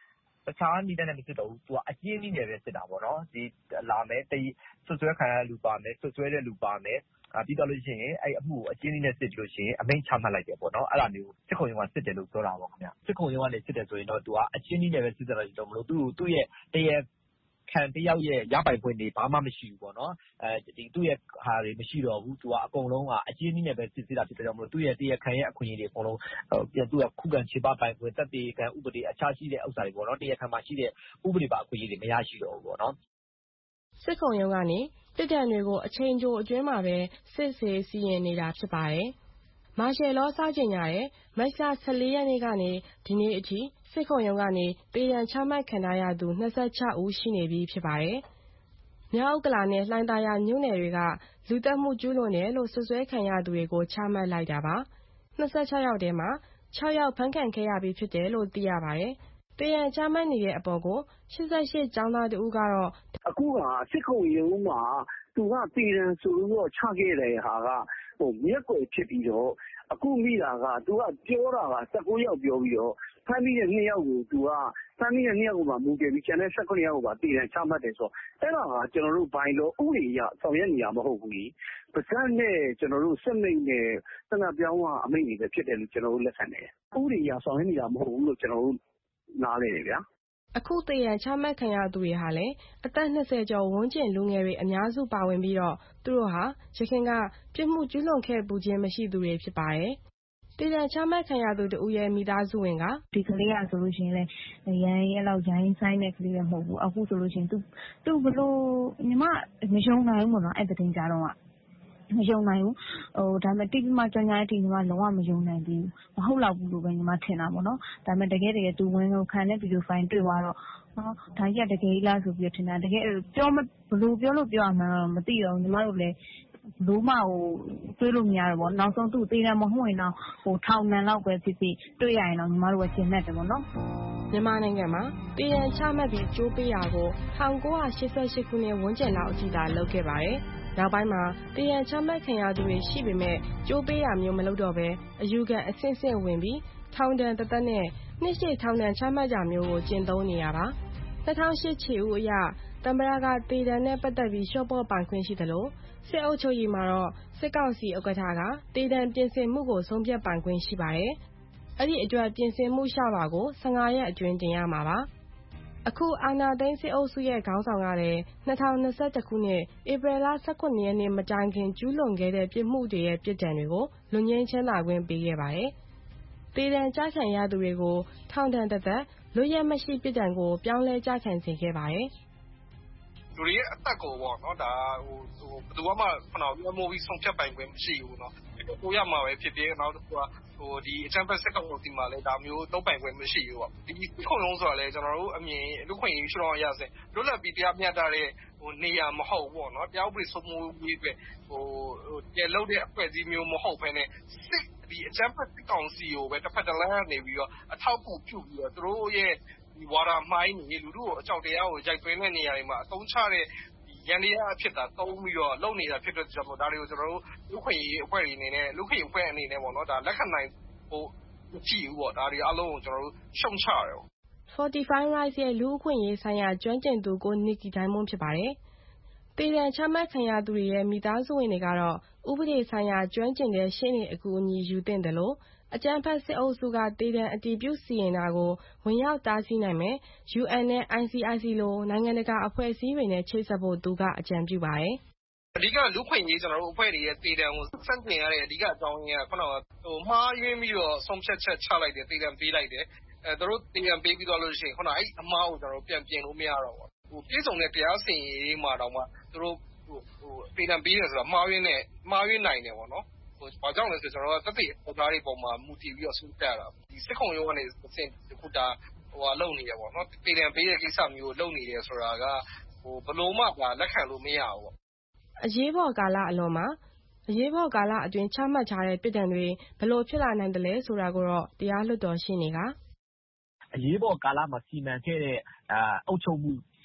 တခြားနည်းလမ်းနဲ့မစစ်တော့ဘူးသူကအကျဉ်းနည်းနဲ့ပဲစစ်တာပေါ့နော်ဒီလာမယ်တည်ဆွဆွဲခံရတဲ့လူပါမယ်ဆွဆွဲတဲ့လူပါမယ်ပြီးတော့လို့ရှိရင်အဲ့အမှုကိုအကျဉ်းနည်းနဲ့စစ်လို့ရှိရင်အမိန့်ချမှတ်လိုက်တယ်ပေါ့နော်အဲ့ဒါမျိုးစစ်ခုံရုံးကစစ်တယ်လို့ပြောတာပေါ့ခင်ဗျစစ်ခုံရုံးကနေစစ်တယ်ဆိုရင်တော့သူကအကျဉ်းနည်းနဲ့ပဲစစ်တယ်လို့တော့မလို့သူသူ့ရဲ့တရားခံတယောက်ရဲ့ရပိုင်ခွင့်တွေဘာမှမရှိဘူးပေါ့နော်အဲဒီသူ့ရဲ့ဟာတွေမရှိတော့ဘူးသူကအကုန်လုံးကအကျဉ်းနည်းနဲ့ပဲစစ်စစ်တာဖြစ်တယ်မလို့သူ့ရဲ့တရားခံရဲ့အခွင့်အရေးတွေအကုန်လုံးပြန်သူကခုခံချေပပိုင်ခွင့်တပ်တေခံဥပဒေအခြားရှိတဲ့ဥစ္စာတွေပေါ့နော်တရားခံမှာရှိတဲ့ဥပဒေပါအခွင့်အရေးတွေမရရှိတော့ဘူးပေါ့နော်စစ်ခုံရုံးကနေပြစ်ဒဏ်တွေကိုအချိန်ကြိုအတွင်းမှာပဲစစ်ဆေးစီရင်နေတာဖြစ်ပါတယ်မာရှယ်လောစတင်ရတဲ့မတ်လဆယ့်လေးရက်နေ့ကနေဒီနေ့အထိစစ်ခုံရုံးကနေတေးရန်ချမှတ်ခံထားရသူ၂၆ဦးရှိနေပြီဖြစ်ပါတယ်။မြောက်ဥက္ကလာနဲ့လှိုင်သာယာမြို့နယ်တွေကလူသတ်မှုကျူးလွန်တယ်လို့စွပ်စွဲခံရသူတွေကိုချမှတ်လိုက်တာပါ။၂၆ယောက်ထဲမှာ၆ယောက်ဖမ်းခံခဲ့ရပြီးဖြစ်တယ်လို့သိရပါတယ်။တေးရန်ချမှတ်နေတဲ့အပေါ်ကို၈၈ကျောင်းသားတဦးကတော့အခုကစစ်ခုံရုံးမှာသူကတေးရန်ဆိုလို့ချခဲ့တဲ့ဟာကဟိုမြက်ကွယ်ဖြစ်ပြီးတော့အခုမိတာကသူကပြောတာက၁၉ယောက်ပြောပြီးတော့ဖမ်းပြီးတဲ့၂ယောက်ကိုသူကဖမ်းပြီးတဲ့၂ယောက်ကိုမှမူတယ်ပြီးကျန်တဲ့၁၇ယောက်ကိုပါတေးရန်ချမှတ်တယ်ဆိုတော့အဲ့ဒါကကျွန်တော်တို့ဘိုင်လို့ဥပဒေအရဆောင်ရွက်နေရမဟုတ်ဘူးကြီးပါဇက်နဲ့ကျွန်တော်တို့စစ်မိတ်နဲ့သံဃာပြောင်းကအမိတ်တွေပဲဖြစ်တယ်လို့ကျွန်တော်တို့လက်ခံတယ်ဥပဒေအရဆောင်ရွက်နေတာမဟုတ်ဘူးလို့ကျွန်တော်တို့နားလည်တယ်ဗျာအခုတေးရန်ချမှတ်ခံရသူတွေဟာလည်းအသက်၂၀ကျော်ဝန်းကျင်လူငယ်တွေအများစုပါဝင်ပြီးတော့သူတို့ဟာရခင်ကပြစ်မှုကျူးလွန်ခဲ့ပူးခြင်းမရှိသူတွေဖြစ်ပါတယ်။တေးရန်ချမှတ်ခံရသူတဦးရဲ့မိသားစုဝင်ကဒီကလေးကဆိုလို့ရှိရင်လည်းရန်ရဲ့လောက်ရိုင်းဆိုင်တဲ့ကလေးလည်းမဟုတ်ဘူးအခုဆိုလို့ရှိရင်သူသူဘလို့ညီမမယုံနိုင်ဘူးပေါ့နော်အဲ့တဲ့တင်ကြတော့ကမယုံနိုင်ဘူးဟိုဒါပေမဲ့တိကျမှကြောင်ညာအထိညီမလုံးဝမယုံနိုင်ဘူးမဟုတ်တော့ဘူးလို့ပဲညီမထင်တာပေါ့နော်ဒါပေမဲ့တကယ်တကယ်သူဝင်ကိုခံတဲ့ဗီဒီယိုဖိုင်တွေ့သွားတော့နော်ဒါကြီးကတကယ်ကြီးလားဆိုပြီးထင်တာတကယ်ပြောမဘလို့ပြောလို့ပြောရမှာတော့မသိတော့ညီမတို့လည်းဘလို့မှဟိုတွေးလို့မရတော့ဘောနောက်ဆုံးသူ့သေးတယ်မဟုတ်ရင်တော့ဟိုထောင်နံလောက်ပဲဖြစ်ဖြစ်တွေ့ရရင်တော့ညီမတို့ကရှင်းတတ်တယ်ပေါ့နော်မြန်မာနိုင်ငံမှာတေးရန်ချမှတ်ပြီးကြိုးပေးတာကို၁၉၈၈ခုနှစ်ဝန်းကျင်လောက်အထိသာလုပ်ခဲ့ပါတယ်နောက်ပိုင်းမှာတေးရန်ချမှတ်ခံရသူတွေရှိပေမဲ့ကြိုးပေးတာမျိုးမလုပ်တော့ဘဲအယူခံအဆင့်ဆင့်ဝင်ပြီးထောင်ဒဏ်တစ်သက်နဲ့နှစ်ရှည်ထောင်ဒဏ်ချမှတ်ကြမျိုးကိုကျင့်သုံးနေရပါ၂၀၀၈ခြေဥအရသမ္မတကတေးဒဏ်နဲ့ပတ်သက်ပြီးလျှော့ပေါ့ပိုင်ခွင့်ရှိသလိုစစ်အုပ်ချုပ်ရေးမှာတော့စစ်ကောင်စီဥက္ကဋ္ဌကတေးဒဏ်ပြင်ဆင်မှုကိုဆုံးဖြတ်ပိုင်ခွင့်ရှိပါတယ်။အဲ့ဒီအတွက်ပြင်ဆင်မှုလျှောက်လွှာကို၁၅ရက်အတွင်းတင်ရမှာပါ။အခုအာဏာသိမ်းစစ်အုပ်စုရဲ့ခေါင်းဆောင်ကလည်း၂၀၂၁ခုနှစ်ဧပြီလ၁၇ရက်နေ့မတိုင်ခင်ကျူးလွန်ခဲ့တဲ့ပြစ်မှုတွေရဲ့ပြစ်ဒဏ်တွေကိုလွတ်ငြိမ်းချမ်းသာခွင့်ပေးခဲ့ပါတယ်။တေးဒဏ်ကျခံရသူတွေကိုထောင်ဒဏ်တစ်သက်လွတ်ရက်မရှိပြစ်ဒဏ်ကိုပြောင်းလဲကျခံစေခဲ့ပါတယ်။လူတွေရဲ့အသက်ကိုပေါ့နော်ဒါဟိုဟိုဘယ်သူမှခဏပြောမိုးပြီးဆုံးဖြတ်ပိုင်ခွင့်မရှိဘူးเนาะကိုရမှာပဲဖြစ်ဖြစ်နောက်တစ်ခုကဟိုဒီအချမ်းဖက်စက်ကောင်စီမှာလည်းဒါမျိုးသုံးပိုင်ခွင့်မရှိဘူးပေါ့ဒီခုံလုံးဆိုတာလည်းကျွန်တော်တို့အမြင်လူခွင့်ရေးရှောင်းရစင်လွတ်လပ်ပြီးတရားမျှတတဲ့ဟိုနေရာမဟုတ်ပေါ့เนาะတရားဥပဒေစိုးမိုးရေးပဲဟိုဟိုတည်လို့တဲ့အဖွဲ့အစည်းမျိုးမဟုတ်ဘဲနဲ့စစ်ဒီအချမ်းဖက်စက်ကောင်စီကိုပဲတစ်ဖက်တစ်လမ်းကနေပြီးတော့အထောက်အကူပြုပြီးတော့သူတို့ရဲ့ဒီဝါဒမိုင်းနေလူတို့ကိုအကြောက်တရားကိုရိုက်သွင်းတဲ့နေရာတွေမှာအသုံးချတဲ့ရန်တရားအဖြစ်တာတုံးပြီးတော့လုံနေတာဖြစ်တဲ့ကြောင့်ဒါတွေကိုကျွန်တော်တို့လူခွင့်ရေးအဖွဲ့တွေအနေနဲ့လူခွင့်ရေးအဖွဲ့အနေနဲ့ပေါ့နော်ဒါလက်ခံနိုင်ဖို့ကြည့်ဘူးပေါ့ဒါတွေအလုံးကိုကျွန်တော်တို့ရှုံချရတယ်ပေါ့ Fortify Rights ရဲ့လူ့အခွင့်အရေးဆိုင်ရာကျွမ်းကျင်သူကိုနစ်ကီတိုင်းမွန်းဖြစ်ပါတယ်။တေးဒဏ်ချမှတ်ခံရသူတွေရဲ့မိသားစုဝင်တွေကတော့ဥပဒေဆိုင်ရာကျွမ်းကျင်တဲ့ရှေ့နေအကူအညီယူသင့်တယ်လို့အကြမ်းဖက်စစ်အုပ်စုကတေးဒဏ်အတည်ပြုစီရင်တာကိုဝင်ရောက်တားဆီးနိုင်မယ် U N နဲ့ I C I C လိုနိုင်ငံတကာအဖွဲ့အစည်းတွေနဲ့ချိတ်ဆက်ဖို့သူကအကြံပြုပါတယ်အဓိကလူခွင့်ရေးကျွန်တော်တို့အဖွဲ့တွေရဲ့တေးဒဏ်ကိုစန့်ကျင်ရတဲ့အဓိကအကြောင်းရင်းကခုနကဟိုမှားယွင်းပြီးတော့ဆုံးဖြတ်ချက်ချလိုက်တယ်တေးဒဏ်ပေးလိုက်တယ်အဲသူတို့တေးဒဏ်ပေးပြီးတော့လို့ရှိရင်ခုနအဲ့အမှားကိုကျွန်တော်တို့ပြန်ပြင်လို့မရတော့ဘူးဟိုပြည်စုံတဲ့တရားစီရင်ရေးမှာတော့မှသူတို့ဟိုဟိုတေးဒဏ်ပေးတယ်ဆိုတာမှားယွင်းနဲ့မှားယွင်းနိုင်တယ်ပေါ့နော်ဟိုဘာကြောင့်လဲဆိုကျွန်တော်တို့သက်သေအထောက်အထားတွေပုံမှာမူတည်ပြီးတော့ဆုံးဖြတ်ရတာဒီစစ်ခုံရုံးကနေစင်ခုတာဟိုဟာလုံနေရပေါ့နော်တေးဒဏ်ပေးတဲ့ကိစ္စမျိုးကိုလုံနေတယ်ဆိုတာကဟိုဘလို့မှပါလက်ခံလို့မရဘူးပေါ့အရေးပေါ်ကာလအလွန်မှာအရေးပေါ်ကာလအတွင်းချမှတ်ထားတဲ့ပြည်ဒဏ်တွေဘလို့ဖြစ်လာနိုင်တယ်လဲဆိုတာကိုတော့တရားလွှတ်တော်ရှင်းနေကအရေးပေါ်ကာလမှာစီမံခဲ့တဲ့အာအုပ်ချုပ်မှု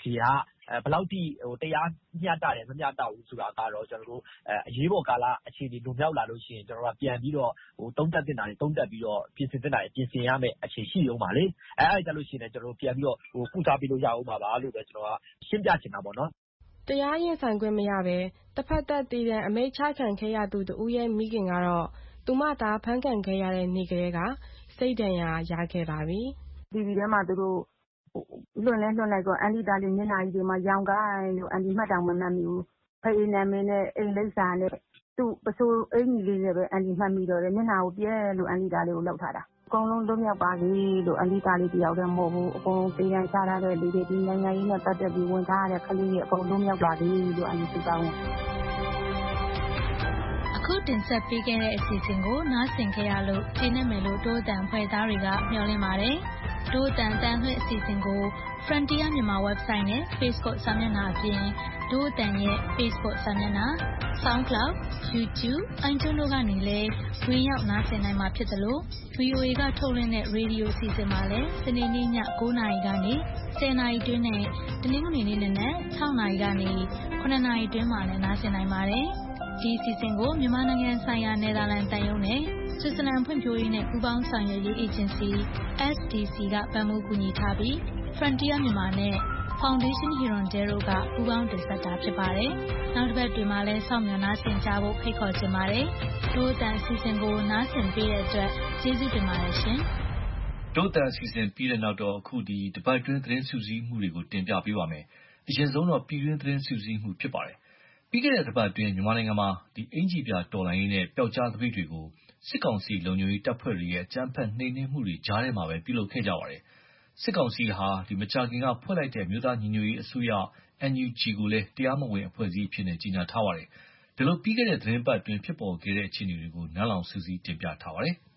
စီကဘယ်လောက်ထိတရားမျှတတယ်မမျှတဘူးဆိုတာကတော့ကျွန်တော်တို့အရေးပေါ်ကာလအခြေအနေလိုမြောက်လာလို့ရှိရင်ကျွန်တော်တို့ပြန်ပြီးတော့သုံးသပ်တင်တာတွေသုံးသပ်ပြီးတော့ပြင်ဆင်တင်တာတွေပြင်ဆင်ရမယ်အခြေရှိအောင်ပါလေအဲအဲ့ဒါကြလို့ရှိရင်ကျွန်တော်တို့ပြန်ပြီးတော့ကုစားပြီးလို့ရအောင်ပါပါလို့ပဲကျွန်တော်ကရှင်းပြချင်တာပေါ့နော်တရားရင်ဆိုင်ခွင့်မရဘဲတစ်ဖက်သက်တည်တဲ့အမိန့်ချခံခဲ့ရသူတဦးရဲ့မိခင်ကတော့သူမသားဖမ်းခံခဲ့ရတဲ့နေ့ကလေးကစိတ်ဒဏ်ရာရခဲ့ပါပြီ။ တီဗီ ထဲမှာသူတို့လွှင့်လဲလွှင့်လိုက်တော့အန်တီတာလေးမျက်နှာကြီးတွေမှာရောင်ကိုင်းလို့အန်တီမှတ်တောင်မမှတ်မိဘူး။ဖေးနာမည်နဲ့အိမ်လိပ်စာနဲ့သူ့ပစိုးအင်ကြီးလေးနဲ့ပဲအန်တီမှတ်မိတော့တယ်မျက်နှာကိုပြဲလို့အန်တီတာလေးကိုလောက်ထားတာ။အကုန်လုံးလွတ်မြောက်ပါစေလို့အန်တီတာလေးတယောက်တည်းမဟုတ်ဘူးအကုန်လုံးတေးရန်ချထားတဲ့လူတွေဒီနိုင်ငံရေးနဲ့ပတ်သက်ပြီးဝန်ထားရတဲ့ကလေးတွေအကုန်လုံးလွတ်မြောက်ပါစေလို့အန်တီဆုတောင်းတယ်အခုတင်ဆက်ပေးခဲ့တဲ့အစီအစဉ်ကိုနားဆင်ခဲ့ရလို့ကျေနပ်မယ်လို့တိုးတန်ဖွဲ့သားတွေကမျှော်လင့်ပါတယ်။တိုးတန်တန်ခွင့်အစီအစဉ်ကို Frontier မြန်မာ website နဲ့ Facebook စာမျက်နှာအပြင်တိုးတန်ရဲ့ Facebook စာမျက်နှာ SoundCloud, YouTube, iTunes တို့ကနေလည်းဝင်ရောက်နားဆင်နိုင်မှာဖြစ်သလို ဗီအိုအေ ကထုတ်လွှင့်တဲ့ရေဒီယိုအစီအစဉ်မှာလည်းစနေနေ့ည၉နာရီကနေ၁၀နာရီတွင်းနဲ့တနင်္ဂနွေနေ့နက်၆နာရီကနေခုနှစ်နာရီတွင်းမှာလည်းနားဆင်နိုင်ပါတယ်။ဒီအစီအစဉ်ကိုမြန်မာနိုင်ငံဆိုင်ရာနယ်သာလန်တန်ယုံနဲ့ဆွစ်ဇာလန်ဖွံ့ဖြိုးရေးနဲ့ပူးပေါင်းဆောင်ရွက်ရေးအေဂျင်စီ S D C ကပံ့ပိုးကူညီထားပြီး Frontier မြန်မာနဲ့ Foundation Hirondelle တို့ကပူးပေါင်းတင်ဆက်တာဖြစ်ပါတယ်။နောက်တစ်ပတ်တွင်မှလည်းစောင့်မျှော်နားဆင်ကြဖို့ဖိတ်ခေါ်ချင်ပါတယ်။တိုးတန်အစီအစဉ်ကိုနားဆင်ပေးတဲ့အတွက်ကျေးဇူးတင်ပါတယ်ရှင်။တိုးတန်အစီအစဉ်ပြီးတဲ့နောက်တော့အခုဒီတပတ်တွင်းသတင်းစုစည်းမှုတွေကိုတင်ပြပေးပါမယ်။အရင်ဆုံးတော့ပြည်တွင်းသတင်းစုစည်းမှုဖြစ်ပါတယ်။ပြီးခဲ့တဲ့တပတ်အတွင်းမြန်မာနိုင်ငံမှာဒီအင်ဂျီပြတော်လိုင်းရေးနဲ့ပျောက်ကြားသပိတ်တွေကိုစစ်ကောင်စီလုံခြုံရေးတပ်ဖွဲ့တွေရဲ့အကြမ်းဖက်နှိမ်နင်းမှုတွေကြားထဲမှာပဲပြုလုပ်ခဲ့ကြပါတယ်။စစ်ကောင်စီဟာဒီမကြာခင်ကဖွဲ့လိုက်တဲ့မြို့သားညီညွတ်ရေးအစိုးရ N U G ကိုလည်းတရားမဝင်အဖွဲ့အစည်းဖြစ်နေကြီးညာထားပါတယ်။ဒီလိုပြီးခဲ့တဲ့သတင်းပတ်အတွင်းဖြစ်ပေါ်ခဲ့တဲ့အခြေအနေတွေကိုနန်းလောင်စူးစီးတင်ပြထားပါတယ်။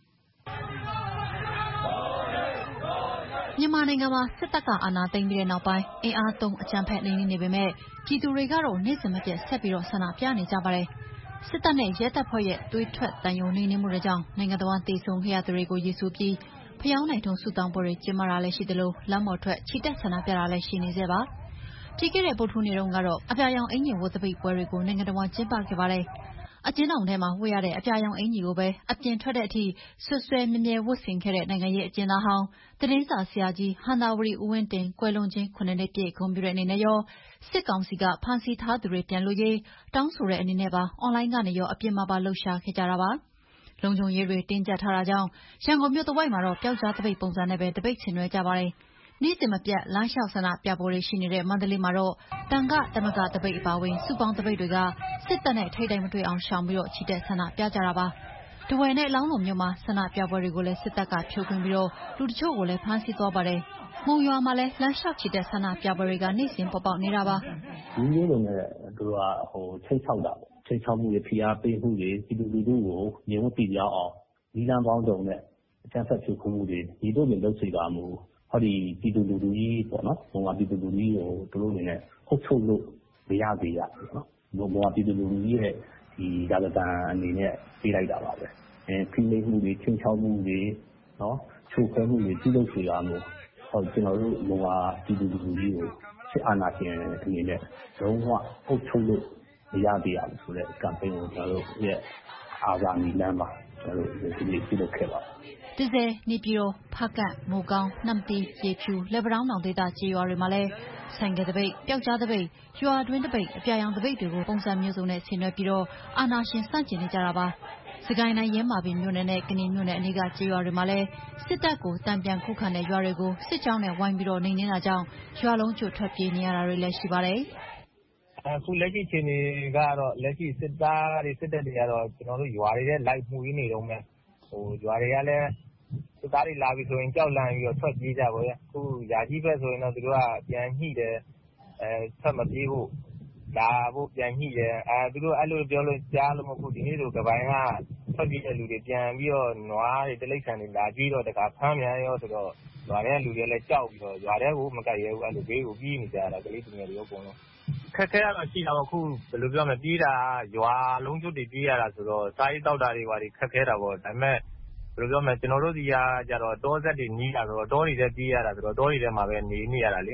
မြန်မာနိုင်ငံမှာစစ်တပ်ကအာဏာသိမ်းပြီးတဲ့နောက်ပိုင်းအင်အားသုံးအကြမ်းဖက်နှိမ်နင်းနေပေမဲ့ပြည်သူတွေကတော့နေ့စဉ်မပြတ်ဆက်ပြီးတော့ဆန္ဒပြနေကြပါတယ်။စစ်တပ်နဲ့ရဲတပ်ဖွဲ့ရဲ့သွေးထွက်တန်ယုံနှိမ်နင်းမှုတွေကြောင့်နိုင်ငံတော်ဝန်သေဆုံးခဲ့ရသူတွေကိုရည်စူးပြီးဖျောင်းနိုင်ထုံစုတောင်းပွဲတွေကျင်းပတာလည်းရှိသလိုလမ်းပေါ်ထွက်ချီတက်ဆန္ဒပြတာလည်းရှိနေသေးပါ။ပြီးခဲ့တဲ့ဗုဒ္ဓဟူးနေ့တုန်းကတော့အပြာရောင်အင်ဂျီဝတ်သပိတ်ပွဲတွေကိုနိုင်ငံတော်ဝန်ကျင်းပခဲ့ပါတယ်။အကျဉ်းထောင်ထဲမှာဝတ်ရတဲ့အပြာရောင်အင်ဂျီကိုပဲအပြင်ထွက်တဲ့အထိဆွဆွဲမြဲမြဲဝတ်ဆင်ခဲ့တဲ့နိုင်ငံရေးအကျဉ်းသားဟောင်းသတင်းစာဆရာကြီးဟန္တာဝတီဦးဝင်းတင်ကွယ်လွန်ခြင်းခုနှစ်နှစ်ပြည့်ဂုဏ်ပြုတဲ့အနေနဲ့ရောစစ်ကောင်စီကဖမ်းဆီးထားသူတွေပြန်လွတ်ရေးတောင်းဆိုတဲ့အနေနဲ့ပါအွန်လိုင်းကနေရောအပြစ်မှာပါလှုပ်ရှားခဲ့ကြတာပါ။လုံခြုံရေးတွေတင်းကျပ်ထားတာကြောင့်ရန်ကုန်မြို့တဝိုက်မှာတော့ပျောက်ကြားသပိတ်ပုံစံနဲ့ပဲတပိတ်ဆင်နွှဲကြပါတယ်။နေ့စဉ်မပြတ်လမ်းလျှောက်ဆန္ဒပြပွဲတွေရှိနေတဲ့မန္တလေးမှာတော့တန်ခသမဂ္ဂတပိတ်အပါအဝင်စုပေါင်းတပိတ်တွေကစစ်တပ်နဲ့ထိပ်တိုက်မတွေ့အောင်ရှောင်ပြီးတော့ချီတက်ဆန္ဒပြကြတာပါ။တဝယ်နဲ့လောင်းလုံးမြို့မှာဆန္ဒပြပွဲတွေကိုလည်းစစ်တပ်ကဖြိုခွင်းပြီးတော့လူတချို့ကိုလည်းဖမ်းဆီးသွားပါတယ်။မုံရွာမှာလည်းလမ်းလျှောက်ချီတက်ဆန္ဒပြပွဲတွေကနေ့စဉ်ပေါ်ပေါက်နေတာပါ။ဒီလိုနဲ့သူကဟိုချိတ်ချောက်တာပေါ့။ချိတ်ချောက်မှုတွေဖိအားပေးမှုတွေပြည်သူလူထုကိုမြင်ဝတ်ပြပြောင်းအောင်ဒီလမ်းပေါင်းတုံနဲ့အကြမ်းဖက်ဖြိုခွင်းမှုတွေဒီတို့တွေလုပ်စီပါမှုဟောဒီပြည်သူလူထုကြီးပေါ့နော်။ဘုံကပြည်သူလူထုကြီးကိုတို့လိုအနေနဲ့ဟုတ်ချုပ်လို့မရသေးရဘူးနော်။ဘုံကပြည်သူလူထုကြီးရဲ့ဒီဒါကတန်အနေနဲ့ပြေးလိုက်တာပါပဲ။အဲဖိနှိပ်မှုတွေချင်းချောက်မှုတွေနော်ချုပ်ခွဲမှုတွေပြုလုပ်စီပါမှုဟောကျွန်တော်တို့ဘုံကပြည်သူလူထုကြီးကိုစစ်အာဏာရှင်အနေနဲ့လုံးဝဟုတ်ချုပ်လို့မရသေးရဘူးဆိုတဲ့ campaign ကိုကျွန်တော်တို့ရဲ့အာဇာနည်လမ်းမှာကျွန်တော်တို့ဒီနေ့ပြုလုပ်ခဲ့ပါတယ်။ဒီဇယ်နေပြည်တော်ဖားကန့်မိုးကောင်းနှမ်တီရေဖြူလက်ပတောင်းတောင်ဒေသကျေးရွာတွေမှာလည်းဆိုင်ကယ်တပိတ်ပျောက်ကြားတပိတ်ရွာတွင်းတပိတ်အပြာရောင်တပိတ်တွေကိုပုံစံမျိုးစုံနဲ့ဆင်နွှဲပြီးတော့အာဏာရှင်စန့်ကျင်နေကြတာပါ။စကိုင်းတိုင်းရဲမာပင်မြို့နယ်နဲ့ကနီမြို့နယ်အနီးကကျေးရွာတွေမှာလည်းစစ်တပ်ကိုတံပြန်ခုခံတဲ့ရွာတွေကိုစစ်ကြောင်းနဲ့ဝိုင်းပြီးတော့နှိမ်နင်းတာကြောင့်ရွာလုံးကျွတ်ထွက်ပြေးနေရတာတွေလည်းရှိပါတယ်။အခုလက်ရှိချိန်တွေကတော့လက်ရှိစစ်သားတွေစစ်တပ်တွေကတော့ကျွန်တော်တို့ရွာတွေထဲလိုက်မှုရင်းနေတော့မယ်ဟိုရွာတွေကလည်းစစ်သားတွေလာပြီဆိုရင်ကြောက်လန့်ပြီးတော့ထွက်ပြေးကြပါရဲ့အခုယာကြီးဘက်ဆိုရင်တော့သူတို့ကပြန်ညှိတယ်အဲထွက်မပြေးဖို့လာဖို့ပြန်ညှိတယ်အဲသူတို့အဲ့လိုပြောလို့ကြားလို့မဟုတ်ဒီနေ့ဆိုကပိုင်းကထွက်ပြေးတဲ့လူတွေပြန်ပြီးတော့နွားတွေတိရစ္ဆာန်တွေလာကြည့်တော့တခါဖမ်းပြန်ရောဆိုတော့ရွာထဲလူတွေလည်းကြောက်ပြီးတော့ရွာထဲကိုမကတ်ရဲဘူးအဲ့လိုဘေးကိုပြေးနေကြတာကလေးသူငယ်တွေရောအကုန်လုံးခက်ခဲရတော့ရှိတာပေါ့အခုဘယ်လိုပြောမလဲပြေးတာရွာလုံးကျွတ်တွေပြေးရတာဆိုတော့စားရေးတောက်တာတွေဘာတွေခက်ခဲတာပေါ့ဒါပေမဲ့ဘယ်လိုပြောမလဲကျွန်တော်တို့ဒီကကြတော့တောဆက်တွေနီးတာဆိုတော့တောတွေထဲပြေးရတာဆိုတော့တောတွေထဲမှာပဲနေနေရတာလေ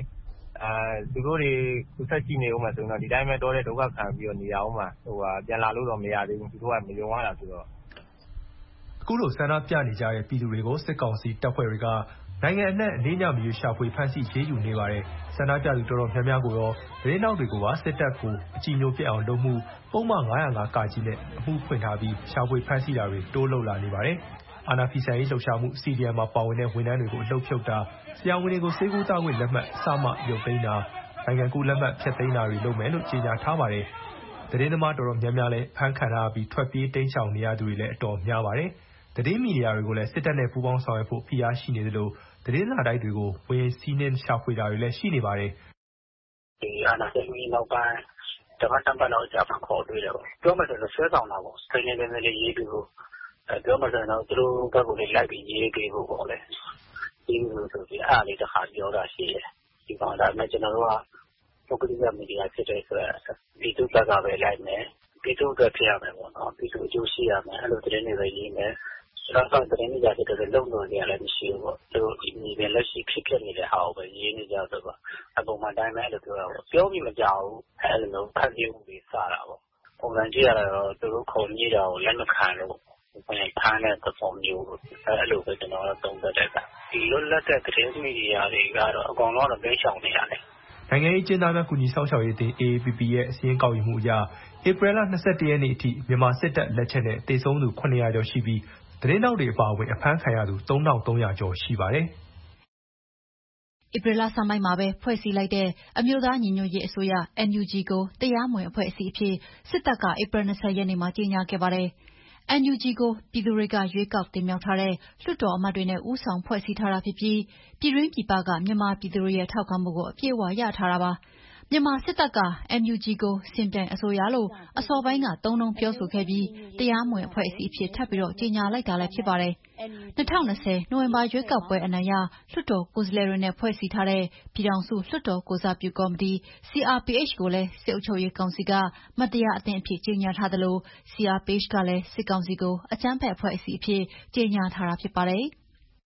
သူတို့တွေခုဆက်ကြည့်နေဦးမှာဆိုတော့ဒီတိုင်းပဲတော့တဲ့ဒုက္ခခံပြီးတော့နေရအောင်မှာဟိုဟာပြန်လာလို့တော့မရသေးဘူးသူတို့ကမယုံရတာဆိုတော့အခုလိုဆန္ဒပြနေကြတဲ့ပြည်သူတွေကိုစစ်ကောင်စီတပ်ဖွဲ့တွေကနိုင်ငံအနှံ့အနေညမရွေးရှာဖွေဖမ်းဆီးရေးယူနေပါတယ်ဆန္ဒပြသူတော်တော်များများကိုရောသတင်းတောက်တွေကိုပါစစ်တပ်ကိုအကြည်ညိုပြအောင်လုပ်မှုပုံမှန်နင်းငါးကကြီးနဲ့အမှုဖွင့်ထားပြီးရှာဖွေဖမ်းဆီးတာတွေတိုးလှုပ်လာနေပါတယ်အာဏာဖီဆန်ရေးလှုပ်ရှားမှု စီ ဒီ အမ် မှာပါဝင်တဲ့ဝန်ထမ်းတွေကိုအလှုပ်ဖြုတ်တာဆရာဝန်တွေကိုစေကူတာခွင့်လက်မှတ်စမရုပ်သိမ်းတာနိုင်ငံကူးလက်မှတ်ဖျက်သိမ်းတာတွေလုပ်မယ်လို့ကြေညာထားပါတယ်သတင်းသမားတော်တော်များများလည်းဖမ်းခံရပြီးထွက်ပြေးတိမ်းရှောင်နေရသူတွေလည်းအတော်များပါတယ်သတင်းမီဒီယာတွေကိုလည်းစစ်တပ်နဲ့ပူးပေါင်းဆောင်ရွက်ဖို့ဖိအားရှိနေသလိုသတင်းစာတိုက်တွေကိုဝင်စီးနှင်းရှာဖွေတာတွေလည်းရှိနေပါတယ်ဒီအာဏာသိမ်းပြီးနောက်ပိုင်းတပတ်တပတ်လောက်ကြာမှခေါ်တွေ့တယ်ပေါ့ပြောမှဆိုတော့ဆွဲဆောင်တာပေါ့စိတ်နဲ့လည်းလည်းရေးပြီးဖို့အဲပြောမှဆိုတော့သူတို့ဘက်ကလည်းလိုက်ပြီးရေးပြီးဖို့ပေါ့လေဒီလိုဆိုပြီးအားလေးတစ်ခါပြောတာရှိတယ်ဒီကောင်ဒါမှကျွန်တော်တို့ကပုဂ္ဂလိကမီဒီယာဖြစ်တဲ့ဆိုတော့ဒီသူဘက်ကပဲလိုက်မယ်ဒီသူအတွက်ဖြစ်ရမယ်ပေါ့နော်ဒီသူအကျိုးရှိရမယ်အဲ့လိုသတင်းတွေပဲရေးမယ်ကျွန်တော်တို့သတင်းတွေကြတဲ့လုံလို့နေရလည်းမရှိဘူးပေါ့သူဒီမြေပြင်လက်ရှိဖြစ်ဖြစ်နေတဲ့ဟာကိုပဲရေးနေကြတော့ပေါ့အပုံမှန်တိုင်းပဲအဲ့လိုပြောတာပေါ့ပြောပြီးမကြောက်ဘူးအဲ့လိုမျိုးဖတ်ပြမှုတွေစတာပေါ့ပုံစံကြည့်ရတော့သူတို့ခုံကြီးတာကိုလက်မခံလို့ပြန်ဖမ်းတဲ့သဘောမျိုးအဲ့လိုပဲကျွန်တော်တို့သုံးသပ်တဲ့ကဒီလွတ်လပ်တဲ့သတင်းမီဒီယာတွေကတော့အကောင်လုံးတော့ပေးချောင်နေရတယ်နိုင်ငံရေးကျင်းသားများကူညီဆောင်ရှောက်ရေးအသင်း အေ အေ ပီ ပီ ရဲ့အစည်းအဝေးကောက်ယူမှုအရဧပြီလ၂၁ရက်နေ့အထိမြန်မာစစ်တပ်လက်ချက်နဲ့တေဆုံးသူခုနှစ်ရာကျော်ရှိပြီးသတင်းတောက်တွေအပါအဝင်အဖမ်းခံရသူသုံးထောင်သုံးရာကျော်ရှိပါတယ်။ဧပြီလဆန်းပိုင်းမှာပဲဖွဲ့စည်းလိုက်တဲ့အမျိုးသားညီညွတ်ရေးအစိုးရ အန် ယူ ဂျီ ကိုတရားမဝင်အဖွဲ့အစည်းအဖြစ်စစ်တပ်ကဧပြီ၂၀ရက်နေ့မှာကြေညာခဲ့ပါတယ်။ အန် ယူ ဂျီ ကိုပြည်သူတွေကရွေးကောက်တင်မြှောက်ထားတဲ့လွှတ်တော်အမတ်တွေနဲ့ဦးဆောင်ဖွဲ့စည်းထားတာဖြစ်ပြီးပြည်တွင်းပြည်ပကမြန်မာပြည်သူတွေရဲ့ထောက်ခံမှုကိုအပြည့်အဝရထားတာပါ။မြန်မာစစ်တပ်က အန် ယူ ဂျီ ကိုစင်ပြိုင်အစိုးရလို့အစောပိုင်းကသုံးနှုန်းပြောဆိုခဲ့ပြီးတရားမဝင်အဖွဲ့အစည်းအဖြစ်ထပ်ပြီးကြေညာလိုက်တာလည်းဖြစ်ပါတယ်။၂၀၂၀နိုဝင်ဘာရွေးကောက်ပွဲအနိုင်ရလွှတ်တော်ကိုယ်စားလှယ်တွေနဲ့ဖွဲ့စည်းထားတဲ့ပြည်ထောင်စုလွှတ်တော်ကိုယ်စားပြုကော်မတီ စီ အာር ပီ အိတ်ချ် ကိုလည်းစစ်အုပ်ချုပ်ရေးကောင်စီကမတရားအသင်းအဖြစ်ကြေညာထားသလို စီ အာር ပီ အိတ်ချ် ကလည်းစစ်ကောင်စီကိုအကြမ်းဖက်အဖွဲ့အစည်းအဖြစ်ကြေညာထားတာဖြစ်ပါတယ်။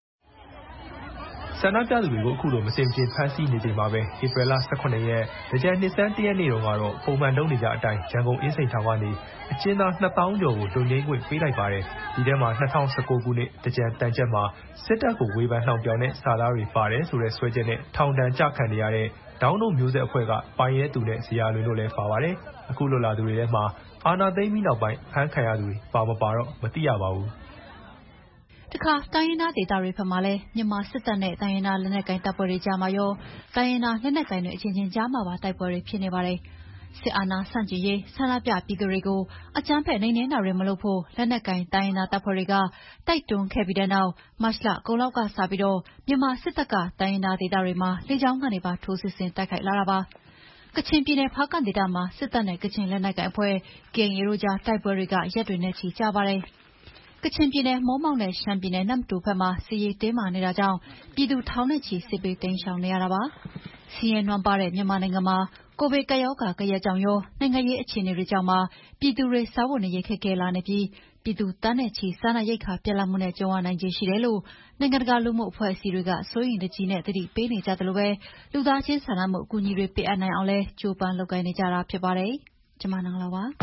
ဆန္ဒပြသူတွေကိုအခုလိုမစင်ကျင်ဖမ်းဆီးနေချိန်မှာပဲဧပြီလ၁၇ရက်၊သင်္ကြန်နှစ်ဆန်းတစ်ရက်နေ့တုန်းကတော့ပုံမှန်လုပ်နေကြအတိုင်းရန်ကုန်အင်းစိန်ထောင်ကနေအကျဉ်းသားနှစ်သောင်းကျော်ကိုလွတ်ငြိမ်းခွင့်ပေးလိုက်ပါတယ်။ဒီထဲမှာ၂၀၁၉ခုနှစ်သင်္ကြန်တန်ချက်မှာစစ်တပ်ကိုဝေဖန်နှောင်ပြောင်တဲ့စာသားတွေပါတယ်ဆိုတဲ့စွဲချက်နဲ့ထောင်ဒဏ်ကျခံနေရတဲ့ဒေါင်းတို့မျိုးဆက်အဖွဲ့ကပိုင်ရဲသူနဲ့ဇေယျာလွင်တို့လည်းပါပါတယ်။အခုလွတ်လာသူတွေထဲမှာအာဏာသိမ်းပြီးနောက်ပိုင်းဖမ်းခံရသူတွေပါမပါတော့မသိရပါဘူး။တခါတိုင်းရင်းသားဒေသတွေဘက်မှာလည်းမြန်မာစစ်တပ်နဲ့တိုင်းရင်းသားလက်နက်ကိုင်တပ်ဖွဲ့တွေကြားမှာရောတိုင်းရင်းသားလက်နက်ကိုင်တွေအချင်းချင်းကြားမှာပါတိုက်ပွဲတွေဖြစ်နေပါတယ်။စစ်အာဏာဆန့်ကျင်ရေးဆန္ဒပြပြည်သူတွေကိုအကြမ်းဖက်နှိမ်နင်းတာတွေမလုပ်ဖို့လက်နက်ကိုင်တိုင်းရင်းသားတပ်ဖွဲ့တွေကတိုက်တွန်းခဲ့ပြီးတဲ့နောက်မတ်လအကုန်လောက်ကစပြီးမြန်မာစစ်တပ်ကတိုင်းရင်းသားဒေသတွေမှာလေကြောင်းကနေပါထိုးစစ်ဆင်တိုက်ခိုက်လာတာပါ။ကချင်ပြည်နယ်ဖားကန့်ဒေသမှာစစ်တပ်နဲ့ကချင်လက်နက်ကိုင်အဖွဲ့ ကေအိုင်အေ တို့ကြားတိုက်ပွဲတွေကရက်တွေနဲ့ချီကြာပါတယ်။ကချင်ပြည်နယ်မိုးမောက်နဲ့ရှမ်းပြည်နယ်နမ္မတူဘက်မှာစစ်ရေးတင်းမာနေတာကြောင့်ပြည်သူထောင်နဲ့ချီစစ်ဘေးတိမ်းရှောင်နေရတာပါ။ဆင်းရဲနွမ်းပါးတဲ့မြန်မာနိုင်ငံမှာကိုဗစ်ကပ်ရောဂါကပ်ရက်ကြောင့်ရောနိုင်ငံရေးအခြေအနေတွေကြောင့်ပါပြည်သူတွေစားဝတ်နေရေးခက်ခဲလာနေပြီးပြည်သူတန်းနဲ့ချီစားနပ်ရိက္ခာပြတ်လတ်မှုနဲ့ကြုံရနိုင်ခြေရှိတယ်လို့နိုင်ငံတကာလူမှုအဖွဲ့အစည်းတွေကစိုးရိမ်တကြီးနဲ့သတိပေးနေကြတယ်လို့ပဲလူသားချင်းစာနာမှုအကူအညီတွေပေးအပ်နိုင်အောင်လဲကြိုးပမ်းလုပ်ကိုင်နေကြတာဖြစ်ပါတယ်။ကျွန်မနင်္ဂလာပါ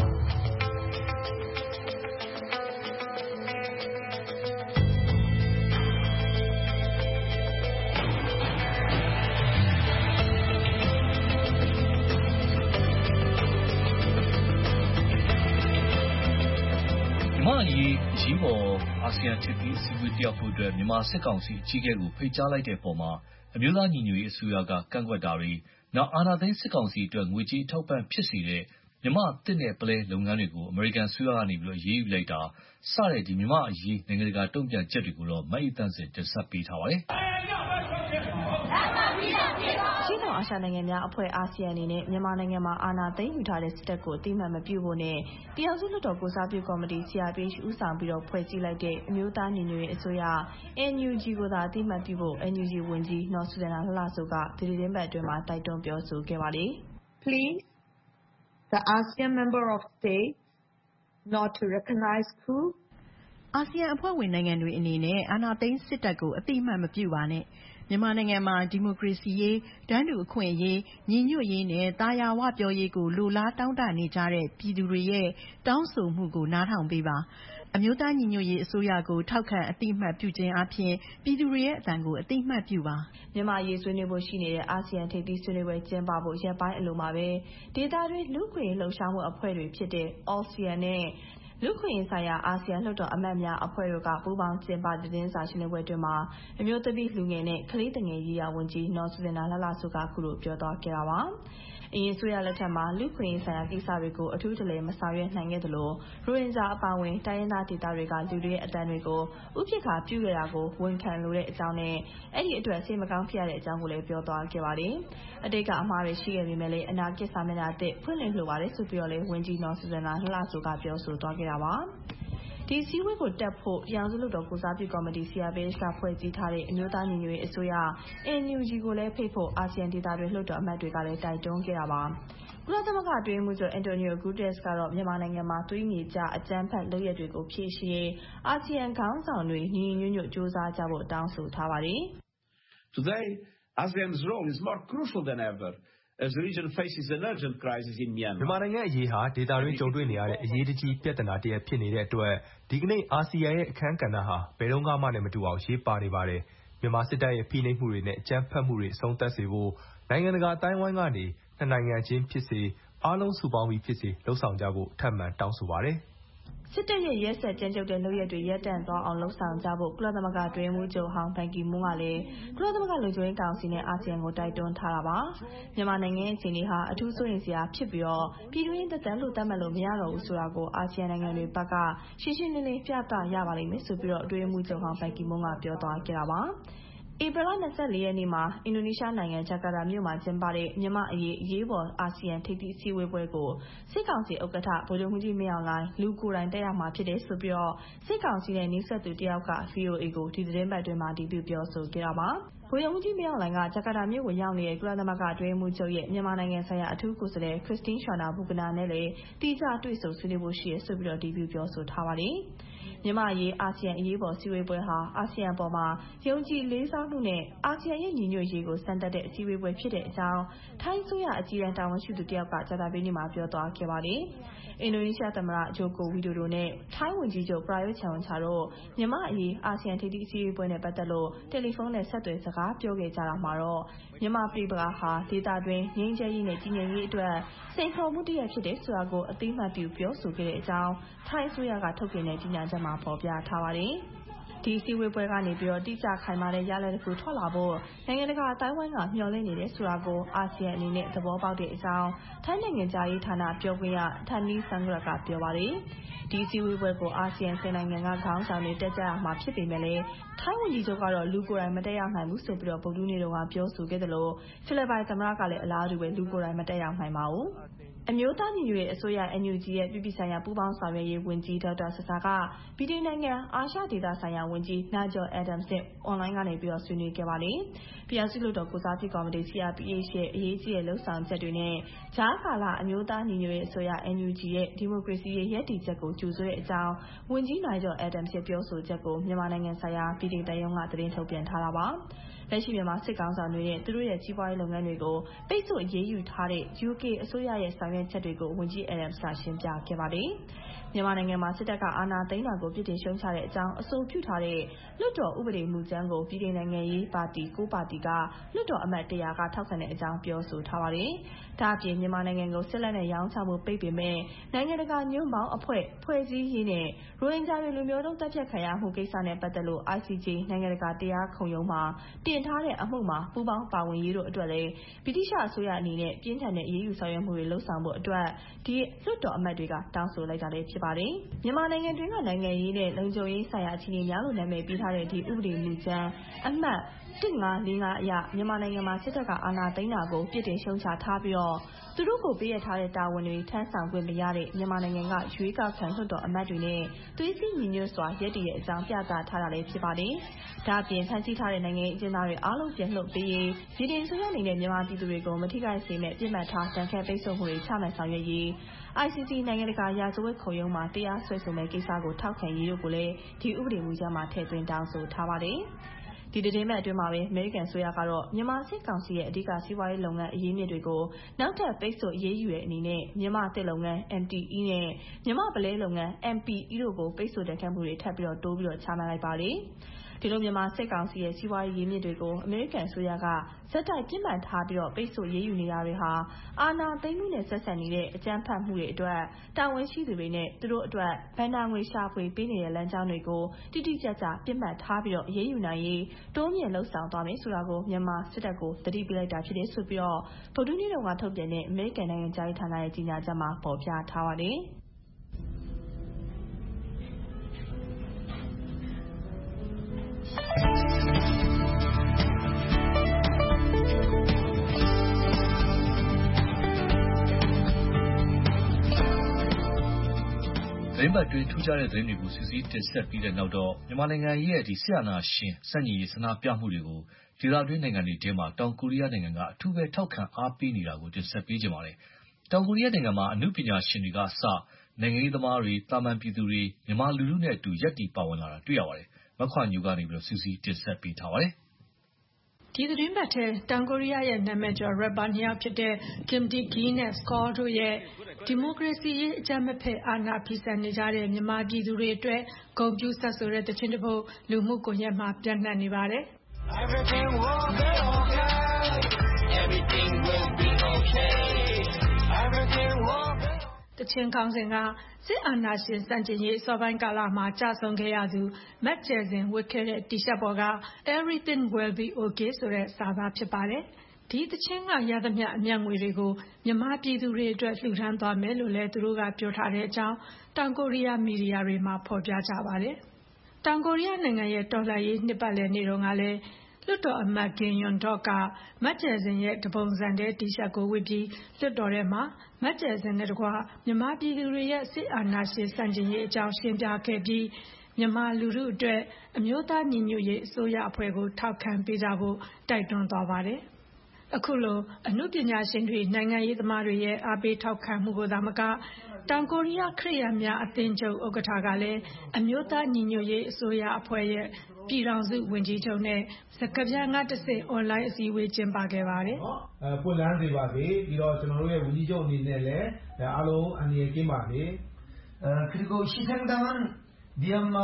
မြန်မာ့အရေးအရေးပေါ်အာဆီယံထိပ်သီးအစည်းအဝေးတက်ရောက်ဖို့အတွက်မြန်မာစစ်ကောင်စီအကြီးအကဲကိုဖိတ်ကြားလိုက်တဲ့အပေါ်မှာအမျိုးသားညီညွတ်ရေးအစိုးရကကန့်ကွက်တာတွေနောက်အာဏာသိမ်းစစ်ကောင်စီအတွက်ငွေကြေးထောက်ပံ့ဖြစ်စေတဲ့မြန်မာတစ်နဲ့ပလဲလုပ်ငန်းတွေကိုအမေရိကန်အစိုးရကနေပြီးတော့ရေးယူလိုက်တာစတဲ့ဒီမြန်မာအရေးနိုင်ငံတကာတုံ့ပြန်ချက်တွေကိုတော့မအိသန့်စင်တင်ဆက်ပေးထားပါတယ်။ရှင်းတောင်အာရှနိုင်ငံများအဖွဲ့အာဆီယံအနေနဲ့မြန်မာနိုင်ငံမှာအာဏာသိမ်းယူထားတဲ့စစ်တပ်ကိုအတိအမှန်မပြုဖို့နဲ့ပြည်ထောင်စုလွှတ်တော်ကိုစားပြုကော်မတီ စီ အာር ပီ အိတ်ချ် ဦးဆောင်ပြီးတော့ဖွဲ့စည်းလိုက်တဲ့အမျိုးသားညီညွတ်ရေးအစိုးရ အန် ယူ ဂျီ ကိုသာအတိအမှန်ပြုဖို့ အန် ယူ ဂျီ ဝန်ကြီးနော်ဆူဇန်နာလှလှစိုးကဒီနေ့တင်းပတ်အတွင်းမှာတိုက်တွန်းပြောဆိုခဲ့ပါတယ်။ Please the ASEAN member of state not to recognize coup အာဆီယံအဖွဲ့ဝင်နိုင်ငံတွေအနေနဲ့အာဏာသိမ်းစစ်တပ်ကိုအသိအမှတ်မပြုပါနဲ့မြန်မာနိုင်ငံမှာဒီမိုကရေစီရေးတန်းတူအခွင့်အရေးညီညွတ်ရေးနဲ့တာယာဝပြောရေးကိုလိုလားတောင်းတနေကြတဲ့ပြည်သူတွေရဲ့တောင်းဆိုမှုကိုနားထောင်ပေးပါအမျိုးသားညီညွတ်ရေးအစိုးရကိုထောက်ခံအသိအမှတ်ပြုခြင်းအပြင်ပြည်သူတွေရဲ့အသံကိုအသိအမှတ်ပြုပါမြန်မာရေးဆွေးနွေးဖို့ရှိနေတဲ့အာဆီယံထိပ်သီးဆွေးနွေးပွဲကျင်းပဖို့ရက်ပိုင်းအလိုမှာပဲဒေသတွင်းလူ့ခွင့်လှုပ်ရှားမှုအဖွဲ့တွေဖြစ်တဲ့ အော်စီယန် နဲ့လူ့ခွင့်ရေးဆိုင်ရာအာဆီယံလွှတ်တော်အမတ်များအဖွဲ့တို့ကပူးပေါင်းကျင်းပတဲ့သတင်းစာရှင်းလင်းပွဲတွင်မှာအမျိုးသမီးလူငယ်နဲ့ကလေးငယ်ရေးရာဝန်ကြီးနော်ဆူဇနာလှလှစိုးကခုလိုပြောသွားခဲ့တာပါအရင်ဆိုရလက်ထက်မှာလူ့ခွင့်ရေးဆိုင်ရာကိစ္စတွေကိုအထူးတလဲမဆောင်ရွက်နိုင်ခဲ့သလိုရိုဟင်ဂျာအပါအဝင်တိုင်းရင်းသားဒေသတွေကလူတွေရဲ့အတန်းတွေကိုဥပက္ခပြုခဲ့တာကိုဝန်ခံလိုတဲ့အကြောင်းနဲ့အဲ့ဒီအတွက်စိတ်မကောင်းဖြစ်ရတဲ့အကြောင်းကိုလည်းပြောသွားခဲ့ပါတယ်အတိတ်ကအမှားတွေရှိခဲ့ပေမဲ့လည်းအနာဂတ်စာမျက်နှာသစ်ဖွင့်လှစ်လိုပါတယ်ဆိုပြီးတော့လည်းဝန်ကြီးနော်ဆူဇနာလှလှစိုးကပြောဆိုသွားခဲ့တာပါဒီစည်းဝေးကိုတက်ဖို့ပြည်အောင်စုလွှတ်တော်ကိုစားပြုကော်မတီ စီ အာർ ပီ အက်ချ် ကဖွဲ့စည်းထားတဲ့အမျိုးသားညီညွတ်ရေးအစိုးရ အန် ယူ ဂျီ ကိုလည်းဖိတ်ဖို့အာဆီယံဒေသတွင်းလွှတ်တော်အမတ်တွေကလည်းတိုက်တွန်းခဲ့တာပါကုလသမဂ္ဂအတွင်းမှုချုပ်အန်တိုနီယိုဂူတက်စ်ကတော့မြန်မာနိုင်ငံမှာသွေးမြေကျအကြမ်းဖက်လုပ်ရက်တွေကိုဖြေရှင်းရေးအာဆီယံခေါင်းဆောင်တွေညီညီညွတ်ညွတ်ကြိုးစားကြဖို့တောင်းဆိုထားပါတယ်။ Today, ASEAN's role is more crucial than ever.As the region faces an urgent crisis in Myanmar. မြန်မာနိုင်ငံအရေးဟာဒေသတွင်းကြုံတွေ့နေရတဲ့အရေးတကြီးပြဿနာတစ်ရပ်ဖြစ်နေတဲ့အတွက်ဒီကနေ့အာဆီယံရဲ့အခမ်းကဏ္ဍဟာဘယ်တော့မှနဲ့မတူအောင်ရေးပါနေပါတယ်။မြန်မာစစ်တပ်ရဲ့ဖိနှိပ်မှုတွေနဲ့အကြမ်းဖက်မှုတွေအဆုံးသတ်စေဖို့နိုင်ငံတကာအတိုင်းအဝိုင်းကနေနှစ်နိုင်ငံချင်းဖြစ်စေအားလုံးစုပေါင်းပြီးဖြစ်စေလှုံ့ဆော်ကြဖို့ထပ်မံတောင်းဆိုပါတယ်။စစ်တပ်ရဲ့ရဲစက်ကြမ်းကြုတ်တဲ့လုပ်ရက်တွေရပ်တန့်သွားအောင်လှုံ့ဆော်ကြဖို့ကုလသမဂ္ဂအတွင်းမှုချုပ်ဟောင်းဘန်ကီမွန်းကလည်းကုလသမဂ္ဂလုံခြုံရေးကောင်စီနဲ့အာဆီယံကိုတိုက်တွန်းထားတာပါမြန်မာနိုင်ငံရဲ့အခြေအနေဟာအထူးစိုးရိမ်စရာဖြစ်ပြီးတော့ပြည်တွင်းသက်သက်လို့သတ်မှတ်လို့မရတော့ဘူးဆိုတာကိုအာဆီယံနိုင်ငံတွေဘက်ကရှင်းရှင်းလင်းလင်းပြသရပါလိမ့်မယ်ဆိုပြီးတော့အတွင်းမှုချုပ်ဟောင်းဘန်ကီမွန်းကပြောသွားခဲ့တာပါဧပြီလ၂၄ရက်နေ့မှာအင်ဒိုနီးရှားနိုင်ငံဂျကာတာမြို့မှာကျင်းပတဲ့မြန်မာအရေးအရေးပေါ်အာဆီယံထိပ်သီးအစည်းအဝေးပွဲကိုစစ်ကောင်စီဥက္ကဋ္ဌဗိုလ်ချုပ်မှူးကြီးမင်းအောင်လှိုင်လူကိုယ်တိုင်တက်ရောက်မှာဖြစ်တယ်ဆိုပြီးတော့စစ်ကောင်စီနဲ့နှိစက်သူတယောက်က ဗီအိုအေကိုဒီသတင်းပတ်တွင်မှတည်ပြုပြောဆိုခဲ့တာပါဗိုလ်ချုပ်မှူးကြီးမင်းအောင်လှိုင်ကဂျကာတာမြို့ကိုရောက်နေတဲ့ကုလသမဂ္ဂအတွင်းမှုချုပ်ရဲ့မြန်မာနိုင်ငံဆိုင်ရာအထူးကိုယ်စားလှယ်ခရစ်စတင်းရှွာနာဘူဂနာနဲ့လည်းတီးခြားတွေ့ဆုံဆွေးနွေးဖို့ရှိရဆိုပြီးတော့တည်ပြုပြောဆိုထားပါတယ်မြန်မာအရေးအာဆီယံအရေးပေါ်စည်းဝေးပွဲဟာအာဆီယံပေါ်မှာယုံကြည်လေးစားမှုနဲ့အာဆီယံရဲ့ညီညွတ်ရေးကိုစံတက်တဲ့အစည်းအဝေးပွဲဖြစ်တဲ့အကြောင်းထိုင်းဆိုရအကြီးအကဲတာဝန်ရှိသူတယောက်ကဂျာတာပီနီမှာပြောသွားခဲ့ပါတယ်။အင်ဒိုနီးရှားသမ္မတဂျိုကိုဝီဒိုဒိုနဲ့ထိုင်းဝန်ကြီးချုပ်ပရာယွတ်ချန်အိုချာတို့မြန်မာအရေးအာဆီယံထိပ်သီးအစည်းအဝေးပွဲနဲ့ပတ်သက်လို့တယ်လီဖုန်းနဲ့ဆက်သွယ်စကားပြောခဲ့ကြတာမှာတော့မြန်မာပြည်ပကဟာဒေသတွင်းငြိမ်းချမ်းရေးနဲ့ကြီးညိုရေးအတွက်စိန်ခေါ်မှုတစ်ရပ်ဖြစ်တဲ့ဆိုတာကိုအသိမှတ်ပြုပြောဆိုခဲ့တဲ့အကြောင်းထိုင်းအစိုးရကထုတ်ပြန်တဲ့ကြေညာချက်မှာဖော်ပြထားပါတယ်။ဒီစည်းဝေးပွဲကနေပြီးတော့တိကျခိုင်မာတဲ့ရလဒ်တစ်ခုထွက်လာဖို့နိုင်ငံတကာအတိုင်းအဝိုင်းကမျှော်လင့်နေတယ်ဆိုတာကိုအာဆီယံအနေနဲ့သဘောပေါက်တဲ့အကြောင်းထိုင်းနိုင်ငံသားရေးဌာနပြောခွင့်ရထန်နီဆန်ဂရတ်ကပြောပါတယ်။ဒီစည်းဝေးပွဲကိုအာဆီယံဆယ်နိုင်ငံကခေါင်းဆောင်တွေတက်ကြရမှာဖြစ်ပေမဲ့လည်းထိုင်းဝန်ကြီးချုပ်ကတော့လူကိုယ်တိုင်မတက်ရောက်နိုင်ဘူးဆိုပြီးတော့ဗုဒ္ဓနေ့တုန်းကပြောဆိုခဲ့တယ်လို့ဖိလစ်ပိုင်သမ္မတကလည်းအလားတူပဲလူကိုယ်တိုင်မတက်ရောက်နိုင်ပါဘူး။အမျိုးသားညီညွတ်ရေးအစိုးရ အန် ယူ ဂျီ ရဲ့ပြည်ပဆိုင်ရာပူးပေါင်းဆောင်ရွက်ရေးဝန်ကြီးဒေါက်တာဆဆာကဗြိတိန်နိုင်ငံအာရှဒေသဆိုင်ရာဝန်ကြီးနာဂျော်အက်ဒမ်စ်နဲ့အွန်လိုင်းကနေပြီးတော့ဆွေးနွေးခဲ့ပါတယ်။ပြည်အောင်စုလွှတ်တော်ကိုစားပြုကော်မတီ စီ အာရ် ပီ အက်ချ် ရဲ့အရေးကြီးတဲ့လှုပ်ဆောင်ချက်တွေနဲ့ဂျားကာလအမျိုးသားညီညွတ်ရေးအစိုးရ အန် ယူ ဂျီ ရဲ့ဒီမိုကရေစီရေးရည်တည်ချက်ကိုကြိုဆိုတဲ့အကြောင်းဝန်ကြီးနာဂျော်အက်ဒမ်စ်ရဲ့ပြောဆိုချက်ကိုမြန်မာနိုင်ငံဆိုင်ရာဗြိတိန်တိုင်းရုံးကသတင်းထုတ်ပြန်ထားတာပါ။လက်ရှိမြန်မာစစ်ကောင်ဆောင်တွေနဲ့သူတို့ရဲ့ကြီးပွားရေးလုပ်ငန်းတွေကိုပိတ်ဆို့အရေးယူထားတဲ့ ယူကေ အစိုးရရဲ့ဆောင်ရွက်ချက်တွေကိုဝန်ကြီးအက်ဒမ်စ်ကရှင်းပြခဲ့ပါတယ်။မြန်မာနိုင်ငံမှာစစ်တပ်ကအာဏာသိမ်းတာကိုပြစ်တင်ရှုံချတဲ့အကြောင်းအဆိုပြုထားတဲ့လွှတ်တော်ဥပဒေမူကြမ်းကိုပြည်ထောင်နိုင်ငံရေးပါတီ၉ပါတီကလွှတ်တော်အမတ်၁၀၀ကထောက်ခံတဲ့အကြောင်းပြောဆိုထားပါတယ်။ဒါ့အပြင်မြန်မာနိုင်ငံကိုစစ်လက်နက်ရောင်းချမှုပိတ်ပင်မဲ့နိုင်ငံတကာညွန့်ပေါင်းအဖွဲ့ဖွဲ့စည်းရေးနဲ့ရိုဟင်ဂျာတွေလူမျိုးတုံးတပ်ဖြတ်ခံရမှုကိစ္စနဲ့ပတ်သက်လို့ အိုင် စီ ဂျေ နိုင်ငံတကာတရားခုံရုံးမှာတင်ထားတဲ့အမှုမှာပူးပေါင်းပါဝင်ရေးတို့အတွက်လည်းဗြိတိရှအစိုးရအနေနဲ့ပြင်းထန်တဲ့အရေးယူဆောင်ရွက်မှုတွေလှုံ့ဆော်ဖို့အတွက်ဒီလွှတ်တော်အမတ်တွေကတောင်းဆိုလိုက်တာလည်းဖြစ်ပါတယ်။မြန်မာနိုင်ငံတွင်းကနိုင်ငံရေးနဲ့လုံခြုံရေးဆိုင်ရာအခြေအနေများလို့နာမည်ပေးထားတဲ့ဒီဥပဒေမူကြမ်းအမှတ်၁၅၄၅အရမြန်မာနိုင်ငံမှာစစ်တပ်ကအာဏာသိမ်းတာကိုပြစ်တင်ရှုံချထားပြီးတော့သူတို့ကိုပေးရထားတဲ့တာဝန်တွေထမ်းဆောင်ခွင့်မရတဲ့မြန်မာနိုင်ငံကရွေးကောက်ခံလွှတ်တော်အမတ်တွေနဲ့သွေးစည်းညီညွတ်စွာရည်တည်တဲ့အကြောင်းပြသထားတာလည်းဖြစ်ပါတယ်။ဒါ့အပြင်ဖမ်းဆီးထားတဲ့နိုင်ငံရေးအကျဉ်းသားတွေအားလုံးပြန်လွှတ်ပေးရေးဗြိတိန်ဆိုရအနေနဲ့မြန်မာပြည်သူတွေကိုမထိခိုက်စေမဲ့ပြစ်မှတ်ထားတန်ခတ်ပိတ်ဆို့မှုတွေချမှတ်ဆောင်ရွက်ရေး အိုင် စီ စီ နိုင်ငံတကာရာဇဝတ်ခုံရုံးရုံးမှာတရားစွဲဆိုမယ့်ကိစ္စကိုထောက်ခံရေးတို့ကိုလည်းဒီဥပဒေမူကြမ်းမှာထည့်သွင်းတောင်းဆိုထားပါတယ်။ဒီသတင်းပတ်အတွင်းမှာပဲအမေရိကန်အစိုးရကတော့မြန်မာစစ်ကောင်စီရဲ့အဓိကစီးပွားရေးလုပ်ငန်းအရင်းမြစ်တွေကိုနောက်ထပ်ပိတ်ဆို့အရေးယူတဲ့အနေနဲ့မြန်မာသစ်လုပ်ငန်း M T E နဲ့မြန်မာပလဲလုပ်ငန်း M P E တို့ကိုပိတ်ဆို့ဒဏ်ခတ်မှုတွေထပ်ပြီးတိုးပြီးချမှတ်လိုက်ပါတယ်။ဒီလိုမြန်မာစစ်ကောင်စီရဲ့စီးပွားရေးရင်းမြစ်တွေကိုအမေရိကန်အစိုးရကဇက်တိုက်ပြစ်မှတ်ထားပြီးပိတ်ဆို့ရေးယူနေတာတွေဟာအာဏာသိမ်းမှုနဲ့ဆက်ဆက်နေတဲ့အကြမ်းဖက်မှုတွေအတွက်တာဝန်ရှိသူတွေနဲ့သူတို့အတွက်ဘဏ္ဍာငွေရှာဖွေပေးနေတဲ့လမ်းကြောင်းတွေကိုတိတိကျကျပြစ်မှတ်ထားပြီးအရေးယူနိုင်ရေးတိုးမြင့်လှုပ်ဆောင်သွားမယ်ဆိုတာကိုမြန်မာစစ်တပ်ကိုသတိပေးလိုက်တာဖြစ်တယ်ဆိုပြီးတော့ဗုဒ္ဓနေ့တုန်းကထုတ်ပြန်တဲ့အမေရိကန်နိုင်ငံခြားရေးဌာနရဲ့ကြေညာချက်မှာဖော်ပြထားပါတယ်။သတင်းပတ်တွင်ထူးခြားတဲ့သတင်းတွေကိုစစ်ဆေးတင်ဆက်ပြီးတဲ့နောက်တော့မြန်မာနိုင်ငံရဲ့ဒီဆီယနာရှင်စန့်ကျင်ရေးဆန္ဒပြမှုတွေကိုဒေသတွင်းနိုင်ငံတွေထဲမှာတောင်ကိုရီးယားနိုင်ငံကအထူးပဲထောက်ခံအားပေးနေတာကိုတင်ဆက်ပေးကြပါမယ်။တောင်ကိုရီးယားနိုင်ငံမှာအမှုပညာရှင်တွေကအစနိုင်ငံရေးသမားတွေတာမန်ပြည်သူတွေမြန်မာလူထုနဲ့အတူရပ်တည်ပါဝင်လာတာတွေ့ရပါတယ်။မခွာညိုကနေပြီးတော့စစ်ဆေးတင်ဆက်ပေးထားပါတယ်။ဒီသတင်းပတ်ထဲတောင်ကိုရီးယားရဲ့နာမည်ကျော် rapper နှစ်ယောက်ဖြစ်တဲ့ Kim Tae-gi နဲ့ Skol တို့ရဲ့ဒီမိုကရေစီရေးအကြမ်းမဖက်အာဏာဖီဆန်နေကြတဲ့မြန်မာပြည်သူတွေအတွက်ဂုဏ်ပြုဆက်ဆိုတဲ့သီချင်းတစ်ပုဒ်လူမှုကွန်ရက်မှာပြန့်နှံ့နေပါတယ်။ Everything will be okay. Everything will be okay. Everything will be တချင်ခေါင်းစဉ်ကစစ်အာဏာရှင်စန့်ကျင်ရေးအစောပိုင်းကာလမှာကြာဆုံးခဲ့ရသူမတ်ကျယ်စင်ဝတ်ခဲ့တဲ့တီရှပ်ပေါ်က Everything will be okay ဆိုတဲ့စာသားဖြစ်ပါတယ်။ဒီသချင်းကရသမျှအမြတ်ငွေတွေကိုမြန်မာပြည်သူတွေအတွက်လှူဒန်းသွားမယ်လို့လည်းသူတို့ကပြောထားတဲ့အကြောင်းတောင်ကိုရီးယားမီဒီယာတွေမှာဖော်ပြကြပါတယ်။တောင်ကိုရီးယားနိုင်ငံရဲ့တော်လှန်ရေးနှစ်ပတ်လည်နေ့တုန်းကလည်းလွှတ်တော်အမတ်ကင်ယွန်ဒေါ့ကမတ်ကျယ်စင်ရဲ့တပုံစံတဲ့တီရှပ်ကိုဝတ်ပြီးလွှတ်တော်ထဲမှာမတ်ကျယ်စင်နဲ့တကွမြန်မာပြည်သူတွေရဲ့စစ်အာဏာရှင်စန့်ကျင်ရေးအကြောင်းရှင်းပြခဲ့ပြီးမြန်မာလူထုအတွက်အမျိုးသားညီညွတ်ရေးအစိုးရအဖွဲ့ကိုထောက်ခံပေးကြဖို့တိုက်တွန်းသွားပါတယ်။အခုလိုအမှုပညာရှင်တွေနိုင်ငံရေးသမားတွေရဲ့အားပေးထောက်ခံမှုကိုသာမကတောင်ကိုရီးယားခရစ်ယာန်များအသင်းချုပ်ဥက္ကဋ္ဌကလည်းအမျိုးသားညီညွတ်ရေးအစိုးရအဖွဲ့ရဲ့ပြည်ထောင်စုဝန်ကြီးချုပ်နဲ့စကားပြန်ကတဆင့်အွန်လိုင်းအစည်းအဝေးကျင်းပခဲ့ပါတယ်။အဲပွင့်လန်းစေပါစေပြီးတော့ကျွန်တော်တို့ရဲ့ဝန်ကြီးချုပ်အနေနဲ့လည်းအားလုံးအန္တရာယ်ကင်းပါစေ။အဲ그리고 희생당한 미얀마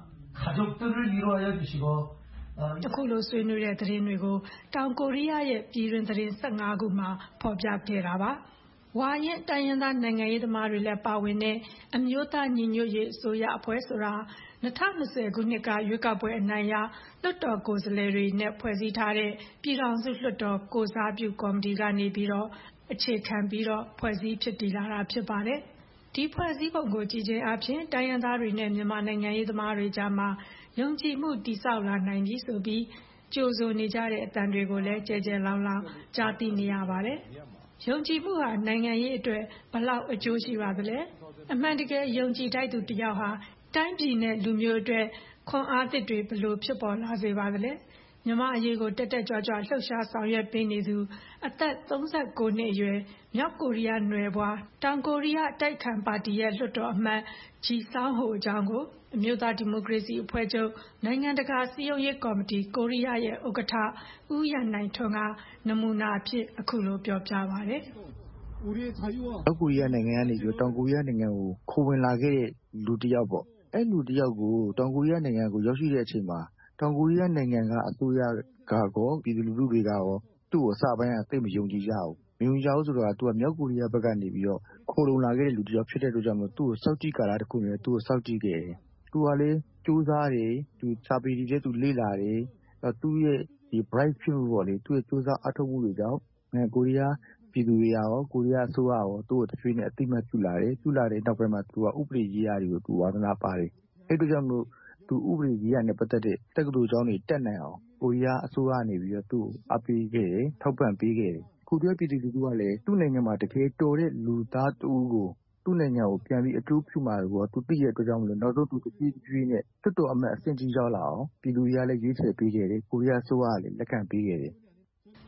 가족들을 위로하여 주시고 အခုလိုဆွေးနွေးတဲ့သတင်းတွေကိုတောင်ကိုရီးယားရဲ့ပြည်တွင်းသတင်း၁၅ခုမှာဖော်ပြခဲ့တာပါ။ဝါရင်တိုင်းရင်းသားနိုင်ငံရေးသမားတွေလည်းပါဝင်တဲ့အမျိုးသားညီညွတ်ရေးအစိုးရအဖွဲ့ဆိုတာ၂၀၂၀ခုနှစ်ကရွေးကောက်ပွဲအနိုင်ရလွှတ်တော်ကိုယ်စားလှယ်တွေနဲ့ဖွဲ့စည်းထားတဲ့ပြည်ထောင်စုလွှတ်တော်ကိုစားပြုကော်မတီကနေပြီးတော့အခြေခံပြီးတော့ဖွဲ့စည်းဖြစ်တည်လာတာဖြစ်ပါတယ်။ဒီဖွဲ့စည်းပုံကိုကြည်ချင်းအပြင်တိုင်းရင်းသားတွေနဲ့မြန်မာနိုင်ငံရေးသမားတွေကြားမှာယုံကြည်မှုတည်ဆောက်လာနိုင်ပြီဆိုပြီးကြိုဆိုနေကြတဲ့အသံတွေကိုလည်းကြဲကြဲလောင်လောင်ကြားသိနေရပါတယ်။ယုံကြည်မှုဟာနိုင်ငံရေးအတွက်ဘလောက်အကျိုးရှိပါသလဲ။အမှန်တကယ်ယုံကြည်ထိုက်သူတယောက်ဟာတိုင်းပြည်နဲ့လူမျိုးအတွက်ခွန်အားသစ်တွေဘလို့ဖြစ်ပေါ်လာစေပါသလဲ။မြန်မာအရေးကိုတက်တက်ကြွကြွလှုပ်ရှားဆောင်ရွက်ပေးနေသူအသက်၃၉နှစ်အရွယ်မြောက်ကိုရီးယားနွယ်ဘွားတောင်ကိုရီးယားတိုက်ခံပါတီရဲ့လွှတ်တော်အမတ်ဂျီဆောင်းဟိုအကြောင်းကိုအမျိုးသားဒီမိုကရေစီအဖွဲ့ချုပ်နိုင်ငံတကာစည်းရုံးရေးကော်မတီကိုရီးယားရဲ့ဥက္ကဋ္ဌဦးရန်နိုင်ထွန်းကနမူနာအဖြစ်အခုလိုပြောပြပါတယ်။တောင်ကိုရီးယားနိုင်ငံကနေပြီးတောင်ကိုရီးယားနိုင်ငံကိုခိုးဝင်လာခဲ့တဲ့လူတစ်ယောက်ပေါ့အဲ့လူတစ်ယောက်ကိုတောင်ကိုရီးယားနိုင်ငံကိုရောက်ရှိတဲ့အချိန်မှာတောင်ကိုရီးယားနိုင်ငံကအစိုးရကောပြည်သူလူထုတွေကရောသူ့ကိုအစပိုင်းအသိမယုံကြည်ကြဘူးမယုံကြဘူးဆိုတော့သူကမြောက်ကိုရီးယားဘက်ကနေပြီးတော့ခိုးလုံလာခဲ့တဲ့လူတစ်ယောက်ဖြစ်တဲ့အတွက်ကြောင့်မို့သူ့ကိုစောက်ကြည့်ကာလတစ်ခုနဲ့သူ့ကိုစောက်ကြည့်ခဲ့တယ်သူကလည်းစူးစမ်းတယ်သူစာပေတွေသူလေ့လာတယ်သူ့ရဲ့ဒီ bright ဖြစ်မှုပေါ့လေသူ့ရဲ့စူးစမ်းအထောက်မှုတွေကြောင့်ကိုရီးယားပြည်သူတွေရောကိုရီးယားအစိုးရရောသူ့ကိုတစ်ဖြည်းနဲ့အသိမှတ်ပြုလာတယ်ပြုလာတဲ့နောက်ပိုင်းမှာသူကဥပဒေရေးရာတွေကိုသူဝါသနာပါတယ်အဲ့တို့ကြောင့်မို့သူဥပဒေရေးရာနဲ့ပတ်သက်တဲ့တက္ကသိုလ်ကျောင်းတွေတက်နိုင်အောင်ကိုရီးယားအစိုးရကနေပြီးတော့သူ့ကိုအပေးခဲ့တယ်ထောက်ပံ့ပေးခဲ့တယ်ခုတည်းပြည်သူလူထုကလည်းသူ့နိုင်ငံမှာတကယ်တော်တဲ့လူသားတူကိုသူ့နိုင်ငံကိုပြန်ပြီးအကျိုးပြုမှာကိုသူသိရတဲ့အတွက်ကြောင့်မလို့နောက်ဆုံးသူတပြေးပြေးနဲ့တွတ်တော်အမတ်အဆင့်ကြီးရောက်လာအောင်ပြည်သူတွေကလည်းရွေးချယ်ပေးခဲ့တယ်ကိုရီးယားအစိုးရကလည်းလက်ခံပေးခဲ့တယ်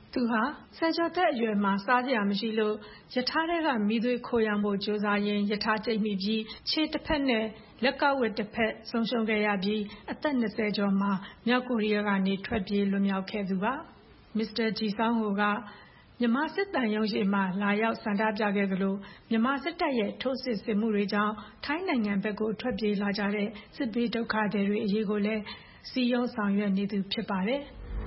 သူဟာဆယ်ကျော်သက်အရွယ်မှာစားစရာမရှိလို့ရထားထဲကမီးသွေးခိုးရမ်းဖို့ကြိုးစားရင်းရထားတိတ်မိပြီးခြေတစ်ဖက်နဲ့လက်ကောက်ဝတ်တစ်ဖက်ဆုံးရှုံးခဲ့ရပြီးအသက်၂၀ကျော်မှာမြောက်ကိုရီးယားကနေထွက်ပြေးလွတ်မြောက်ခဲ့သူပါမစ္စတာဂျီဆောင်းဟိုကမြန်မာစစ်တမ်းရုံးရှိမှလာရောက်ဆန္ဒပြခဲ့သလိုမြန်မာစစ်တပ်ရဲ့ထိုးစစ်ဆင်မှုတွေကြောင့်ထိုင်းနိုင်ငံဘက်ကိုထွက်ပြေးလာကြတဲ့စစ်ဘေးဒုက္ခသည်တွေအရေးကိုလည်းစီယုံဆောင်ရွက်နေသူဖြစ်ပါတယ်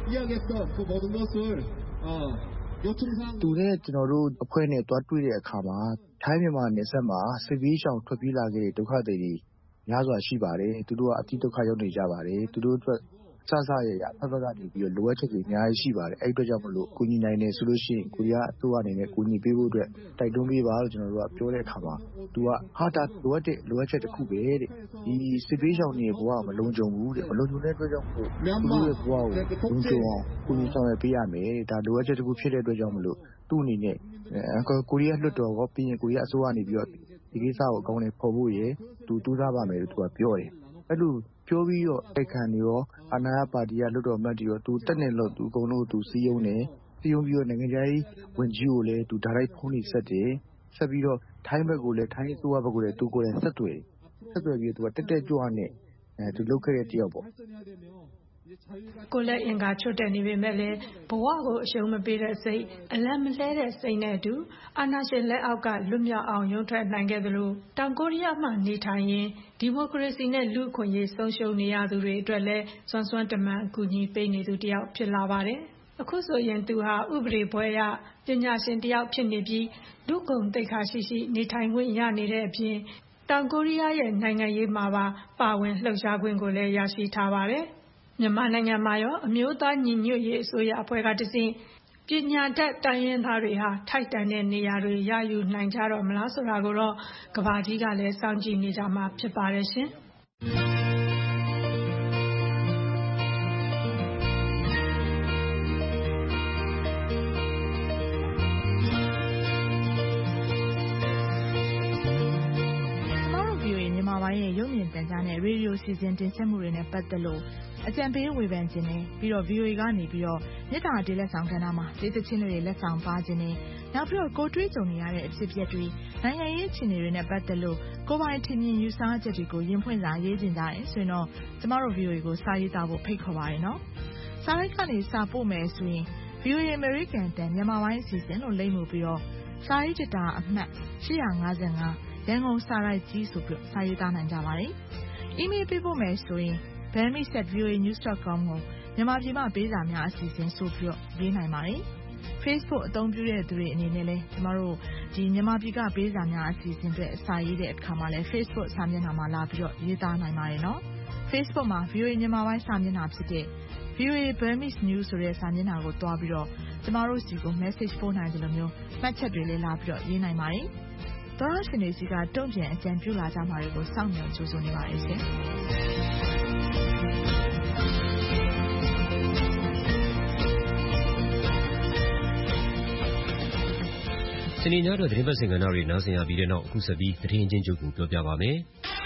သူနဲ့ကျွန်တော်တို့အဖွဲ့နဲ့တွားတွေ့တဲ့အခါမှာထိုင်းမြန်မာနယ်စပ်မှာစစ်ဘေးရှောင်ထွက်ပြေးလာခဲ့တဲ့ဒုက္ခသည်တွေများစွာရှိပါတယ်သူတို့ကအတိဒုက္ခရောက်နေကြပါတယ်သူတို့အတွက်စစရရဖက်ဖက်ကနေပြီးတော့လိုအပ်ချက်တွေအများကြီးရှိပါတယ်အဲ့အတွက်ကြောင့်မလို့ကိုညီနိုင်နေဆိုလို့ရှိရင်ကိုရီးယားအစိုးရအနေနဲ့ကိုညီပေးဖို့အတွက်တိုက်တွန်းပေးပါလို့ကျွန်တော်တို့ကပြောတဲ့အခါမှာသူကဟာတာလိုအပ်တဲ့လိုအပ်ချက်တစ်ခုပဲတဲ့ဒီစစ်ပေးရှောင်တွေဘဝမလုံးကြုံဘူးတဲ့မလုံးကြုံတဲ့အတွက်ကြောင့်မို့သူတို့ရဲ့ဘဝကိုလုံးကြုံအောင်ကိုညီဆောင်ရွက်ပေးရမယ်ဒါလိုအပ်ချက်တစ်ခုဖြစ်တဲ့အတွက်ကြောင့်မလို့သူ့အနေနဲ့ကိုရီးယားလွှတ်တော်ကပြီးရင်ကိုရီးယားအစိုးရနေပြီးတော့ဒီကိစ္စကိုအကောင်းနဲ့ဖော်ဖို့ရယ်သူတူးစားပါမယ်လို့သူကပြောတယ်အဲ့လိုပြောပြီးတော့တိုက်ခံနေရောအာဏာရပါတီကလွှတ်တော်အမတ်တွေရောသူတက်နေလို့သူအကုန်လုံးသူစီးယုံနေစီးယုံပြီးတော့နိုင်ငံခြားရေးဝန်ကြီးကိုလည်းသူဒါရိုက်ဖုန်းနေဆက်တယ်ဆက်ပြီးတော့ထိုင်းဘက်ကိုလည်းထိုင်းအစိုးရဘက်ကိုလည်းသူကိုယ်တိုင်ဆက်တွေ့ဆက်တွေ့ပြီးတော့သူကတက်တက်ကြွနဲ့အဲသူလုပ်ခဲ့တဲ့တယောက်ပေါ့ကိုလက်အင်္ဂါချွတ်တဲ့နေပေမဲ့လည်းဘဝကိုအရှုံးမပေးတဲ့စိတ်အလံမလဲတဲ့စိတ်နဲ့အတူအာဏာရှင်လက်အောက်ကလွတ်မြောက်အောင်ရုန်းထွက်နိုင်ခဲ့သလိုတောင်ကိုရီးယားမှာနေထိုင်ရင်းဒီမိုကရေစီနဲ့လူ့အခွင့်အရေးဆုံးရှုံးနေရသူတွေအတွက်လည်းစွမ်းစွမ်းတမန်အကူအညီပေးနေသူတယောက်ဖြစ်လာပါတယ်အခုဆိုရင်သူဟာဥပဒေဘွဲ့ရပညာရှင်တယောက်ဖြစ်နေပြီးလူ့ဂုဏ်သိက္ခာရှိရှိနေထိုင်ခွင့်ရနေတဲ့အပြင်တောင်ကိုရီးယားရဲ့နိုင်ငံရေးမှာပါပါဝင်လှုပ်ရှားခွင့်ကိုလည်းရရှိထားပါတယ်မြန်မာနိုင်ငံမှာရောအမျိုးသားညီညွတ်ရေးအစိုးရအဖွဲ့ကတဆင့်ပညာတတ်တိုင်းရင်းသားတွေဟာထိုက်တန်တဲ့နေရာတွေရယူနိုင်ကြတော့မလားဆိုတာကိုတော့ကမ္ဘာကြီးကလည်းစောင့်ကြည့်နေကြမှာဖြစ်ပါတယ်ရှင်ရဲ့ရုပ်မြင်သံကြားနဲ့ရေဒီယိုစီစဉ်တင်ဆက်မှုတွေနဲ့ပတ်သက်လို့အကြံပေးဝေဖန်ခြင်းနဲ့ပြီးတော့ ဗီအိုအေ ကနေပြီးတော့မြစ်တာတေးလက်ဆောင်ကဏ္ဍမှာဒေသချင်းတွေလက်ဆောင်ပါခြင်းနဲ့နောက်ပြီးတော့ကိုတွေးကြုံနေရတဲ့အဖြစ်အပျက်တွေနိုင်ငံရေးအခြေအနေတွေနဲ့ပတ်သက်လို့ကိုပိုင်ထင်မြင်ယူဆချက်တွေကိုရင်းဖွင့်စာရေးတင်ကြတယ်ဆိုရင်တော့ကျမတို့ ဗီအိုအေ ကိုစာရေးသားဖို့ဖိတ်ခေါ်ပါရနော်စာရိုက်ကနေစာပို့မယ်ဆိုရင် ဗီအိုအေ American တန်မြန်မာပိုင်းအစီအစဉ်လို့လိမ့်မှုပြီးတော့စာရေးတတာအမှတ်ရှစ်၅၅ရန်ကုန်စာရိုက်ကြီးဆိုပြီးစာရေးသားနိုင်ကြပါတယ်။ email ပေးဖို့မယ်ဆိုရင် burmese at v o a news dot com ကိုမြန်မာပြည်မှာပေးစာများအစီအစဉ်ဆိုပြီးတော့ရေးနိုင်ပါတယ်။ Facebook အသုံးပြုတဲ့သူတွေအနေနဲ့လည်းကျမတို့ဒီမြန်မာပြည်ကပေးစာများအစီအစဉ်တွေအစာရေးတဲ့အခါမှာလည်း Facebook စာမျက်နှာမှာလာပြီးတော့ရေးသားနိုင်ပါတယ်နော်။ Facebook မှာ ဗီအိုအေ မြန်မာပိုင်းစာမျက်နှာဖြစ်တဲ့ ဗီအိုအေ Burmese News ဆိုတဲ့စာမျက်နှာကိုတွားပြီးတော့ကျမတို့စီကို message ပို့နိုင်တယ်လို့မျိုးမှတ်ချက်တွေလည်းလာပြီးတော့ရေးနိုင်ပါတယ်။သောရရှင်တွေစီကတုံ့ပြန်အကြံပြုလာကြမှာတွေကိုစောင့်မျှော်ကြိုးစားနေပါတယ်ရှင်။စနေညအတွက်သတင်းပတ်စင်ကဏ္ဍတွေနားဆင်ရပြီးတဲ့နောက်အခုဆက်ပြီးသတင်းအချင်းချုပ်ကိုပြောပြပါမယ်။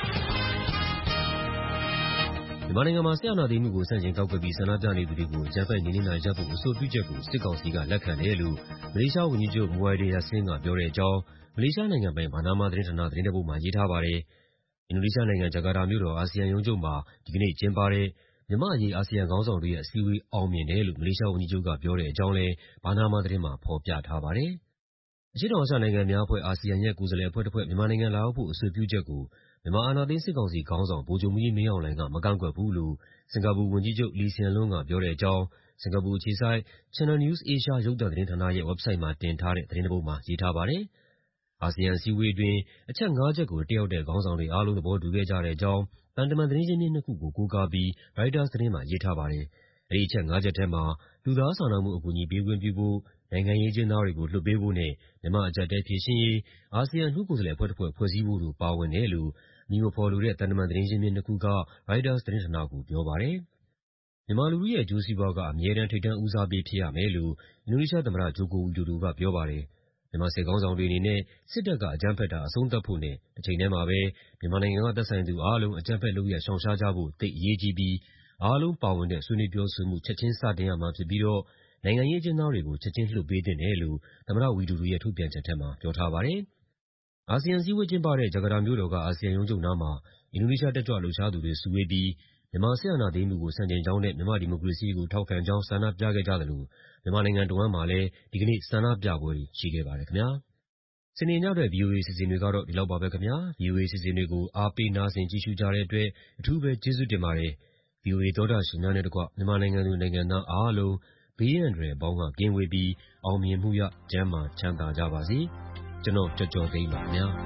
မြန်မာနိုင်ငံမှာဆရာနာသိမ်းမှုကိုဆန့်ကျင်တောက်ကွက်ပြီးဆန္ဒပြနေသူတွေကိုအကြမ်းဖက်နေနေနိုင်ကြဖို့အဆိုပြုချက်ကိုစစ်ကောင်စီကလက်ခံတယ်လို့မလေးရှားဝန်ကြီးချုပ်မူဝိုင်ဒီယာဆင်းကပြောတဲ့အကြောင်းမလေးရှားနိုင်ငံပိုင်ဘာနာမာသတင်းဌာနသတင်းတပုဒ်မှာရေးထားပါတယ်။အင်ဒိုနီးရှားနိုင်ငံဂျကာတာမြို့တော်အာဆီယံရုံးချုပ်မှာဒီကနေ့ကျင်းပတဲ့မြန်မာ့အရေးအာဆီယံခေါင်းဆောင်တွေရဲ့အစည်းအဝေးအောင်မြင်တယ်လို့မလေးရှားဝန်ကြီးချုပ်ကပြောတဲ့အကြောင်းလည်းဘာနာမာသတင်းမှာဖော်ပြထားပါတယ်။အရှေ့တောင်အာရှနိုင်ငံများအဖွဲ့အာဆီယံရဲ့ကိုယ်စားလှယ်အဖွဲ့တစ်ဖွဲ့မြန်မာနိုင်ငံလာရောက်ဖို့အဆိုပြုချက်ကိုမြန်မာအာဏာသိမ်းစစ်ကောင်စီခေါင်းဆောင်ဗိုလ်ချုပ်မှူးကြီးမင်းအောင်လှိုင်ကမကန့်ကွက်ဘူးလို့စင်ကာပူဝန်ကြီးချုပ်လီဆီယန်လွန်းကပြောတဲ့အကြောင်းစင်ကာပူအခြေစိုက် Channel News Asia ရုပ်သံသတင်းဌာနရဲ့ဝက်ဘ်ဆိုက်မှာတင်ထားတဲ့သတင်းတပုဒ်မှာရေးထားပါတယ်။အာဆီယံအစည်းအဝေးအတွင်းအချက်ငါးချက်ကိုတက်ရောက်တဲ့ခေါင်းဆောင်တွေအားလုံးသဘောတူခဲ့ကြတဲ့အကြောင်းသံတမန်သတင်းရင်းမြစ်နှစ်ခုကိုကိုးကားပြီးရိုက်တာသတင်းမှာရေးထားပါတယ်။အဲဒီအချက်ငါးချက်ထဲမှာလူသားစာနာမှုအကူအညီပေးခွင့်ပြုဖို့နိုင်ငံရေးအကျဉ်းသားတွေကိုလွှတ်ပေးဖို့နဲ့မြန်မာ့အကျပ်အတည်းဖြေရှင်းရေးအာဆီယံအထူးကိုယ်စားလှယ်အဖွဲ့တစ်ဖွဲ့ဖွဲ့စည်းဖို့တို့ပါဝင်တယ်လို့အမည်မဖော်လိုတဲ့သံတမန်သတင်းရင်းမြစ်နှစ်ခုကရိုက်တာသတင်းဌာနကိုပြောပါတယ်။မြန်မာလူထုရဲ့အကျိုးစီးပွားကအမြဲတမ်းထိပ်တန်းဦးစားပေးဖြစ်ရမယ်လို့အင်ဒိုနီးရှားသမ္မတဂျိုကိုဝီဒိုဒိုကပြောပါတယ်။မြန်မာစစ်ခေါင်းဆောင်တွေအနေနဲ့စစ်တပ်ကအကြမ်းဖက်တာအဆုံးသတ်ဖို့နဲ့တစ်ချိန်တည်းမှာပဲမြန်မာနိုင်ငံကသက်ဆိုင်သူအားလုံးအကြမ်းဖက်လုပ်ရပ်ရှောင်ရှားကြဖို့သိပ်အရေးကြီးပြီးအားလုံးပါဝင်တဲ့ဆွေးနွေးပြောဆိုမှုချက်ချင်းစတင်ရမှာဖြစ်ပြီးတော့နိုင်ငံရေးအကျဉ်းသားတွေကိုချက်ချင်းလွှတ်ပေးသင့်တယ်လို့သမ္မတဝီဒူဒူရဲ့ထုတ်ပြန်ချက်ထဲမှာပြောထားပါတယ်။ အာဆီယံအစည်းအဝေးကျင်းပတဲ့ဂျကာတာမြို့တော်ကအာဆီယံရုံးချုပ်နားမှာအင်ဒိုနီးရှားတက်ကြွလှုပ်ရှားသူတွေစုဝေးပြီးမြန်မာစစ်အာဏာသိမ်းမှုကိုဆန့်ကျင်ကြောင်းနဲ့မြန်မာ့ဒီမိုကရေစီရေးကိုထောက်ခံကြောင်းဆန္ဒပြခဲ့ကြသလိုမြန်မာနိုင်ငံတဝန်းမှာလည်းဒီကနေ့ဆန္ဒပြပွဲတွေရှိခဲ့ပါတယ်ခင်ဗျာ။စနေညအတွက် ဗွီအိုအေအစီအစဉ်တွေကတော့ဒီလောက်ပါပဲခင်ဗျာ။ ဗွီအိုအေအစီအစဉ်တွေကိုအားပေးနားဆင်ကြည့်ရှုကြတဲ့အတွက်အထူးပဲကျေးဇူးတင်ပါတယ်။ ဗွီအိုအေသောတာရှင်များနဲ့တကွမြန်မာနိုင်ငံသူနိုင်ငံသားအားလုံးဘေးအန္တရာယ်ပေါင်းကကင်းဝေးပြီးအောင်မြင်မှုရကျန်းမာချမ်းသာကြပါစေ။ကျွန်တော်ကျော်ကျော်သိန်းပါခင်ဗျာ။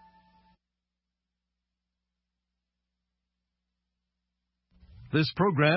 This program